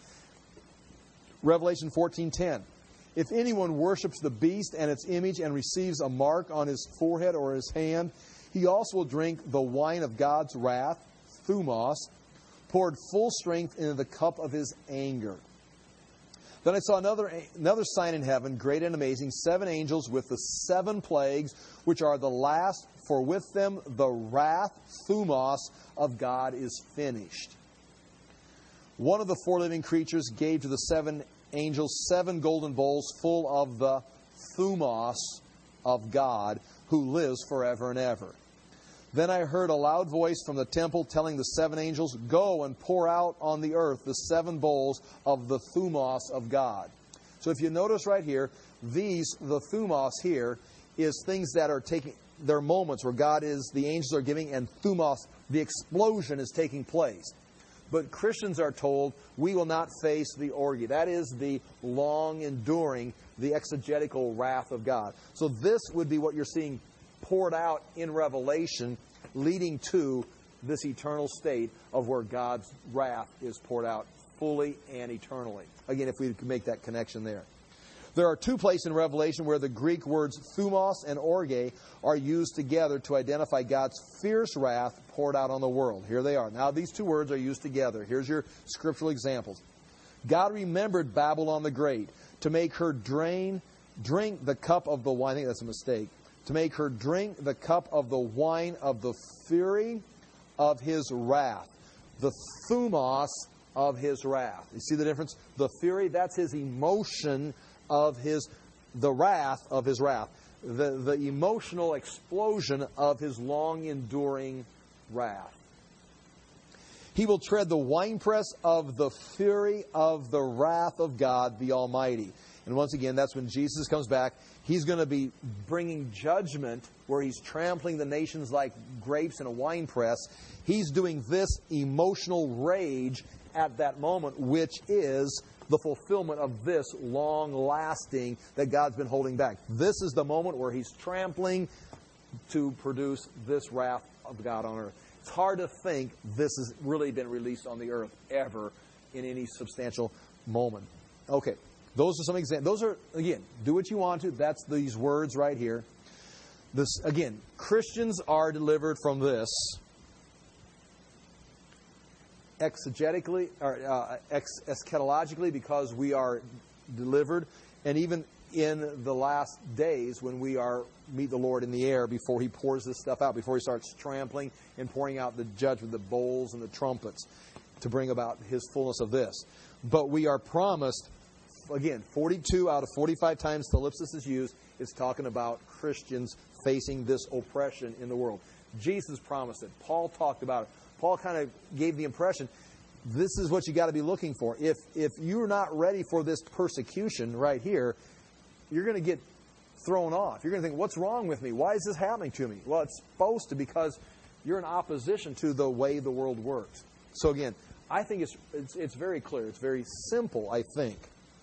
Revelation fourteen ten. If anyone worships the beast and its image and receives a mark on his forehead or his hand, he also will drink the wine of God's wrath, thumos, poured full strength into the cup of His anger. Then I saw another another sign in heaven, great and amazing, seven angels with the seven plagues, which are the last, for with them the wrath, thumos, of God is finished. One of the four living creatures gave to the seven angels seven golden bowls full of the thumos of God, who lives forever and ever. Then I heard a loud voice from the temple telling the seven angels, go and pour out on the earth the seven bowls of the thumos of God. So if you notice right here, these, the thumos here, is things that are taking, they're moments where God is, the angels are giving, and thumos, the explosion is taking place. But Christians are told, we will not face the orgy. That is the long enduring, the exegetical wrath of God. So this would be what you're seeing poured out in Revelation, leading to this eternal state of where God's wrath is poured out fully and eternally. Again, if we could make that connection there. There are two places in Revelation where the Greek words thumos and orge are used together to identify God's fierce wrath poured out on the world. Here they are. Now these two words are used together. Here's your scriptural examples. God remembered Babylon the Great to make her drain, drink the cup of the wine. I think that's a mistake. To make her drink the cup of the wine of the fury of His wrath. The thumos of His wrath. You see the difference? The fury, that's His emotion of His, the wrath of His wrath. The, the emotional explosion of His long-enduring wrath. He will tread the winepress of the fury of the wrath of God the Almighty. And once again, that's when Jesus comes back. He's going to be bringing judgment where He's trampling the nations like grapes in a winepress. He's doing this emotional rage at that moment, which is the fulfillment of this long-lasting that God's been holding back. This is the moment where He's trampling to produce this wrath of God on earth. It's hard to think this has really been released on the earth ever in any substantial moment. Okay, those are some examples. Those are, again, do what you want to. That's these words right here. This, again, Christians are delivered from this exegetically, or uh, ex- eschatologically, because we are delivered, and even in the last days when we are meet the Lord in the air before He pours this stuff out, before He starts trampling and pouring out the judgment, the bowls and the trumpets to bring about His fullness of this. But we are promised, again, forty-two out of forty-five times the ellipsis is used, it's talking about Christians facing this oppression in the world. Jesus promised it. Paul talked about it. Paul kind of gave the impression, this is what you got to be looking for. If if you're not ready for this persecution right here, you're going to get thrown off. You're going to think, what's wrong with me? Why is this happening to me? Well, it's supposed to, because you're in opposition to the way the world works. So again, I think it's it's, it's very clear. It's very simple, I think.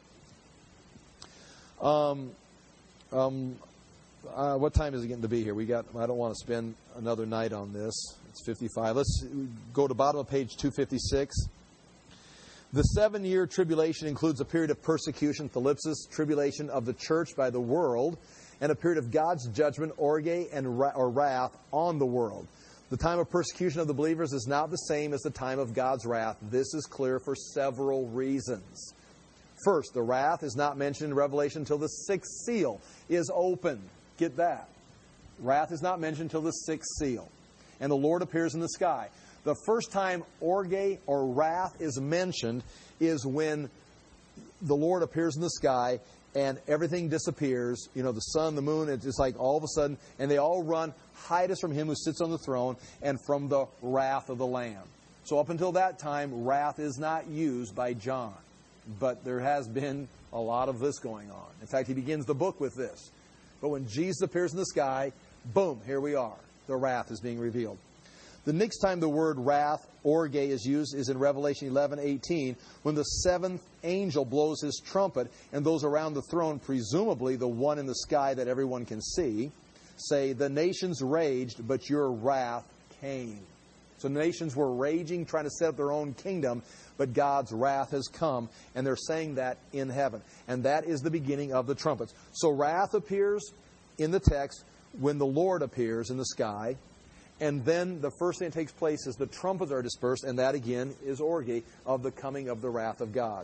Um, um, uh, what time is it getting to be here? We got. I don't want to spend another night on this. It's fifty-five. Let's go to bottom of page two fifty-six. The seven-year tribulation includes a period of persecution, thlipsis, tribulation of the church by the world, and a period of God's judgment, orge, and ra- or wrath on the world. The time of persecution of the believers is not the same as the time of God's wrath. This is clear for several reasons. First, the wrath is not mentioned in Revelation until the sixth seal is opened. Get that. Wrath is not mentioned until the sixth seal. And the Lord appears in the sky. The first time orge or wrath is mentioned is when the Lord appears in the sky and everything disappears. You know, the sun, the moon, it's just like all of a sudden, and they all run, hide us from Him who sits on the throne and from the wrath of the Lamb. So up until that time, wrath is not used by John. But there has been a lot of this going on. In fact, he begins the book with this. But when Jesus appears in the sky, boom, here we are. The wrath is being revealed. The next time the word wrath, orge, is used is in Revelation eleven eighteen, when the seventh angel blows his trumpet, and those around the throne, presumably the one in the sky that everyone can see, say, the nations raged, but your wrath came. So the nations were raging, trying to set up their own kingdom, but God's wrath has come, and they're saying that in heaven. And that is the beginning of the trumpets. So wrath appears in the text when the Lord appears in the sky, and then the first thing that takes place is the trumpets are dispersed, and that again is orge of the coming of the wrath of God.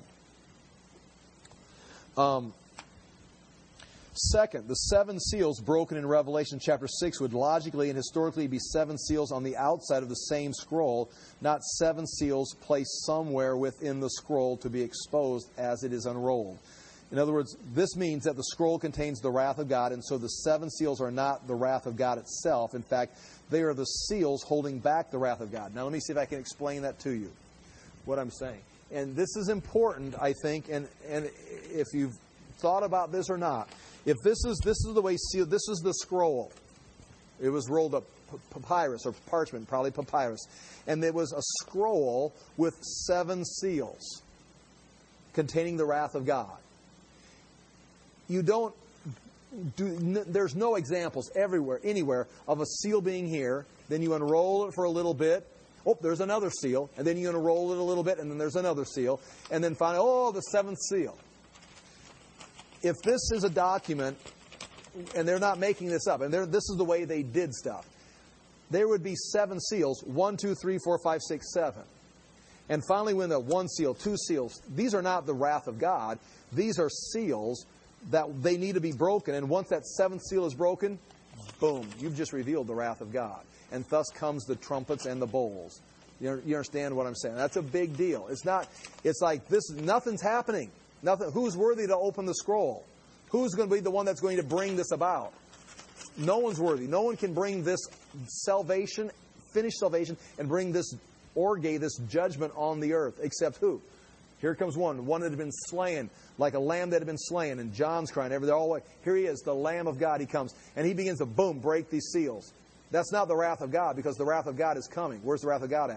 Um, second, the seven seals broken in Revelation chapter six would logically and historically be seven seals on the outside of the same scroll, not seven seals placed somewhere within the scroll to be exposed as it is unrolled. In other words, this means that the scroll contains the wrath of God, and so the seven seals are not the wrath of God itself. In fact, they are the seals holding back the wrath of God. Now let me see if I can explain that to you, what I'm saying. And this is important, I think, and, and if you've thought about this or not, if this is this is the way sealed, this is the scroll. It was rolled up papyrus or parchment, probably papyrus. And there was a scroll with seven seals containing the wrath of God. You don't do, there's no examples everywhere, anywhere, of a seal being here, then you unroll it for a little bit, oh, there's another seal, and then you unroll it a little bit, and then there's another seal, and then finally, oh, the seventh seal. If this is a document, and they're not making this up, and this is the way they did stuff, there would be seven seals, one, two, three, four, five, six, seven. And finally, when the one seal, two seals, these are not the wrath of God. These are seals that they need to be broken. And once that seventh seal is broken, boom, you've just revealed the wrath of God. And thus comes the trumpets and the bowls. You, you understand what I'm saying? That's a big deal. It's not, it's like this, nothing's happening. Nothing. Who's worthy to open the scroll? Who's going to be the one that's going to bring this about? No one's worthy. No one can bring this salvation, finish salvation, and bring this orge, this judgment on the earth, except who? Here comes one, one that had been slain, like a lamb that had been slain, and John's crying, they're all away. Here he is, the Lamb of God, he comes, and he begins to, boom, break these seals. That's not the wrath of God, because the wrath of God is coming. Where's the wrath of God at?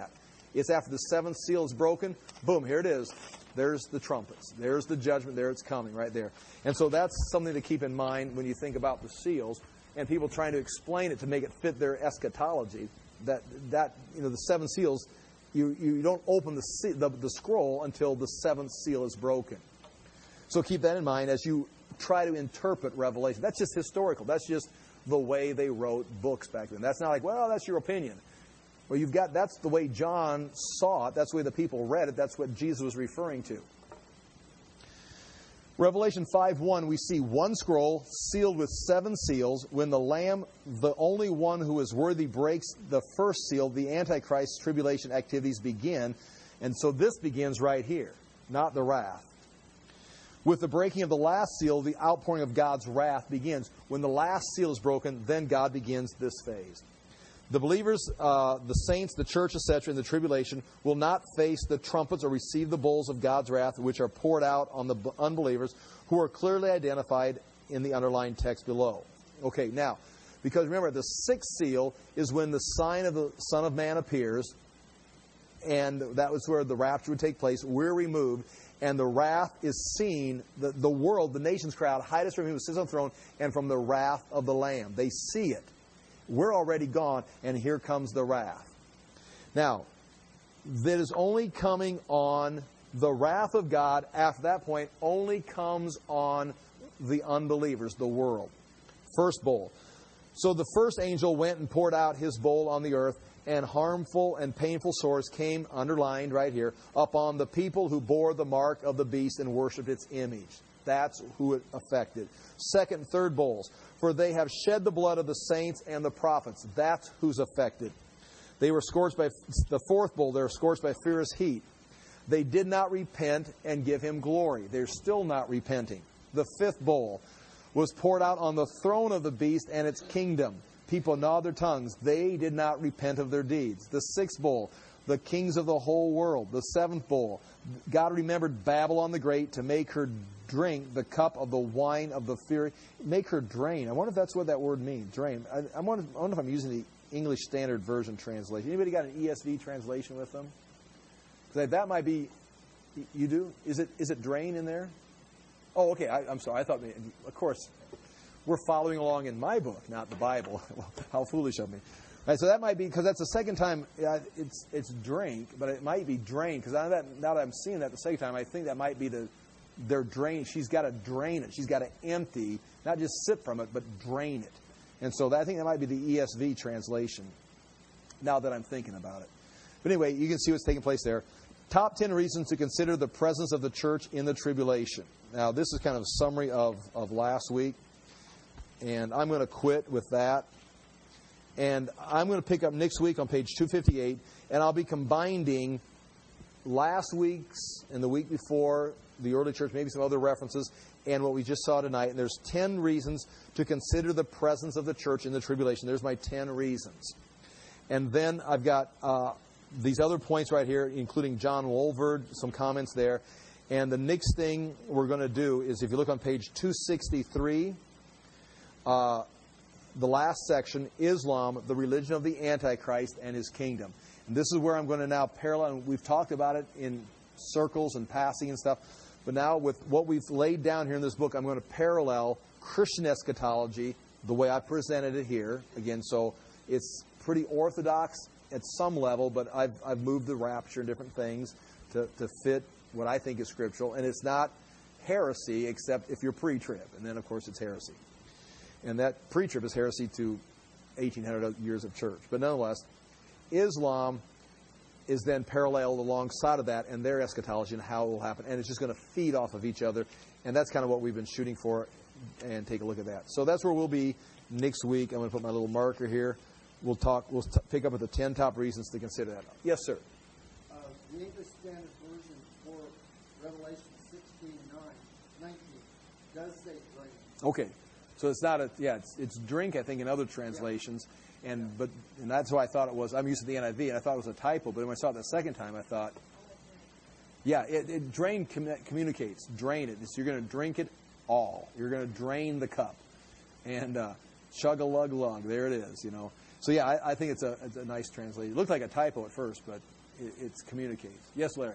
It's after the seventh seal is broken. Boom, here it is. There's the trumpets. There's the judgment. There it's coming right there. And so that's something to keep in mind when you think about the seals and people trying to explain it to make it fit their eschatology. That, that you know, the seven seals, you, you don't open the, the, the scroll until the seventh seal is broken. So keep that in mind as you try to interpret Revelation. That's just historical. That's just the way they wrote books back then. That's not like, well, that's your opinion. Well, you've got, that's the way John saw it. That's the way the people read it. That's what Jesus was referring to. Revelation five one, we see one scroll sealed with seven seals. When the Lamb, the only one who is worthy, breaks the first seal, the Antichrist's tribulation activities begin. And so this begins right here, not the wrath. With the breaking of the last seal, the outpouring of God's wrath begins. When the last seal is broken, then God begins this phase. The believers, uh, the saints, the church, et cetera, in the tribulation will not face the trumpets or receive the bowls of God's wrath, which are poured out on the unbelievers, who are clearly identified in the underlined text below. Okay, now, because remember, the sixth seal is when the sign of the Son of Man appears, and that was where the rapture would take place. We're removed, and the wrath is seen. The, the world, the nations crowd, hide us from him who sits on the throne and from the wrath of the Lamb. They see it. We're already gone, and here comes the wrath. Now, that is only coming on the wrath of God, after that point, only comes on the unbelievers, the world. First bowl. So the first angel went and poured out his bowl on the earth, and harmful and painful sores came, underlined right here, upon the people who bore the mark of the beast and worshipped its image. That's who it affected. Second and third bowls. For they have shed the blood of the saints and the prophets. That's who's affected. They were scorched by the fourth bowl. They were scorched by fierce heat. They did not repent and give him glory. They're still not repenting. The fifth bowl was poured out on the throne of the beast and its kingdom. People gnawed their tongues. They did not repent of their deeds. The sixth bowl, the kings of the whole world. The seventh bowl, God remembered Babylon the Great to make her drink the cup of the wine of the fury. Make her drain. I wonder if that's what that word means, drain. I, I, wonder, I wonder if I'm using the English Standard Version translation. Anybody got an E S V translation with them? Because that might be, you do? Is it is it drain in there? Oh, okay. I, I'm sorry. I thought, of course, we're following along in my book, not the Bible. How foolish of me. Right, so that might be, because that's the second time, uh, it's it's drink, but it might be drain. Because now that, now that I'm seeing that the second time, I think that might be the, their drain. She's got to drain it. She's got to empty, not just sip from it, but drain it. And so that, I think that might be the E S V translation, now that I'm thinking about it. But anyway, you can see what's taking place there. Top ten reasons to consider the presence of the church in the tribulation. Now, this is kind of a summary of, of last week. And I'm going to quit with that. And I'm going to pick up next week on page two fifty-eight. And I'll be combining last week's and the week before, the early church, maybe some other references, and what we just saw tonight. And there's ten reasons to consider the presence of the church in the tribulation. There's my ten reasons. And then I've got uh, these other points right here, including John Wolverd, some comments there. And the next thing we're going to do is, if you look on page two sixty-three, uh, the last section, Islam, the religion of the Antichrist and his kingdom. And this is where I'm going to now parallel, and we've talked about it in circles and passing and stuff, but now with what we've laid down here in this book, I'm going to parallel Christian eschatology the way I presented it here. Again, so it's pretty orthodox at some level, but I've, I've moved the rapture and different things to, to fit what I think is scriptural. And it's not heresy, except if you're pre-trib. And then, of course, it's heresy. And that pre-trib is heresy to eighteen hundred years of church. But nonetheless, Islam is then paralleled alongside of that and their eschatology and how it will happen. And it's just going to feed off of each other. And that's kind of what we've been shooting for. And take a look at that. So that's where we'll be next week. I'm going to put my little marker here. We'll talk. We'll t- pick up with the ten top reasons to consider that. Yes, sir. Uh, the English Standard Version for Revelation sixteen nine, nineteen does say drain. Okay. So it's not a, yeah, it's, it's drink, I think, in other translations. Yeah. And yeah. but and that's why I thought it was, I'm used to the N I V, and I thought it was a typo. But when I saw it the second time, I thought, yeah, it, it drain com- communicates. Drain it. It's, you're going to drink it all. You're going to drain the cup. And uh, chug-a-lug-lug. There it is, you know. So, yeah, I, I think it's a, it's a nice translation. It looked like a typo at first, but it it's communicates. Yes, Larry.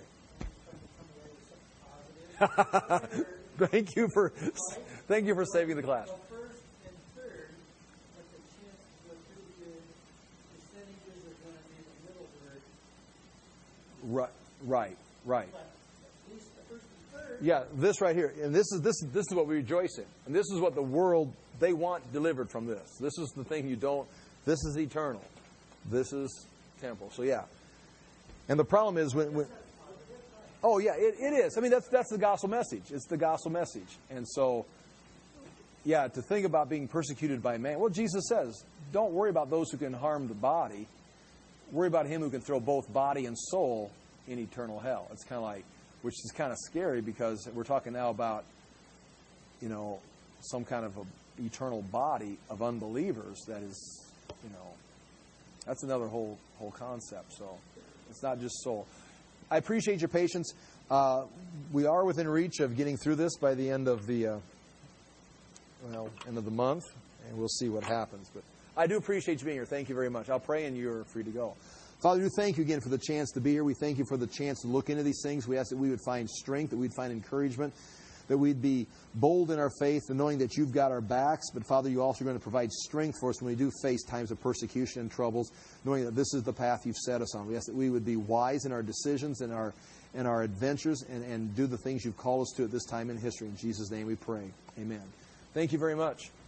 thank you for thank you for saving the class. Well, first and third, but the chances are pretty good. Percentages are going to be the middle word. Right, right, right. But at least the first and third. Yeah, this right here, and this is this this is what we rejoice in, and this is what the world they want delivered from this. This is the thing you don't. This is eternal. This is temporal. So yeah, and the problem is when. when oh yeah, it, it is. I mean that's that's the gospel message. It's the gospel message, and so yeah, to think about being persecuted by man. Well, Jesus says, don't worry about those who can harm the body. Worry about him who can throw both body and soul in eternal hell. It's kind of like, which is kind of scary because we're talking now about, you know, some kind of a eternal body of unbelievers that is, you know, that's another whole whole concept. So it's not just soul. I appreciate your patience. Uh, we are within reach of getting through this by the end of the uh, well end of the month, and we'll see what happens. But I do appreciate you being here. Thank you very much. I'll pray, and you're free to go. Father, we thank you again for the chance to be here. We thank you for the chance to look into these things. We ask that we would find strength, that we'd find encouragement, that we'd be bold in our faith and knowing that you've got our backs. But, Father, you also are going to provide strength for us when we do face times of persecution and troubles, knowing that this is the path you've set us on. We ask that we would be wise in our decisions and our and our adventures and, and do the things you've called us to at this time in history. In Jesus' name we pray. Amen. Thank you very much.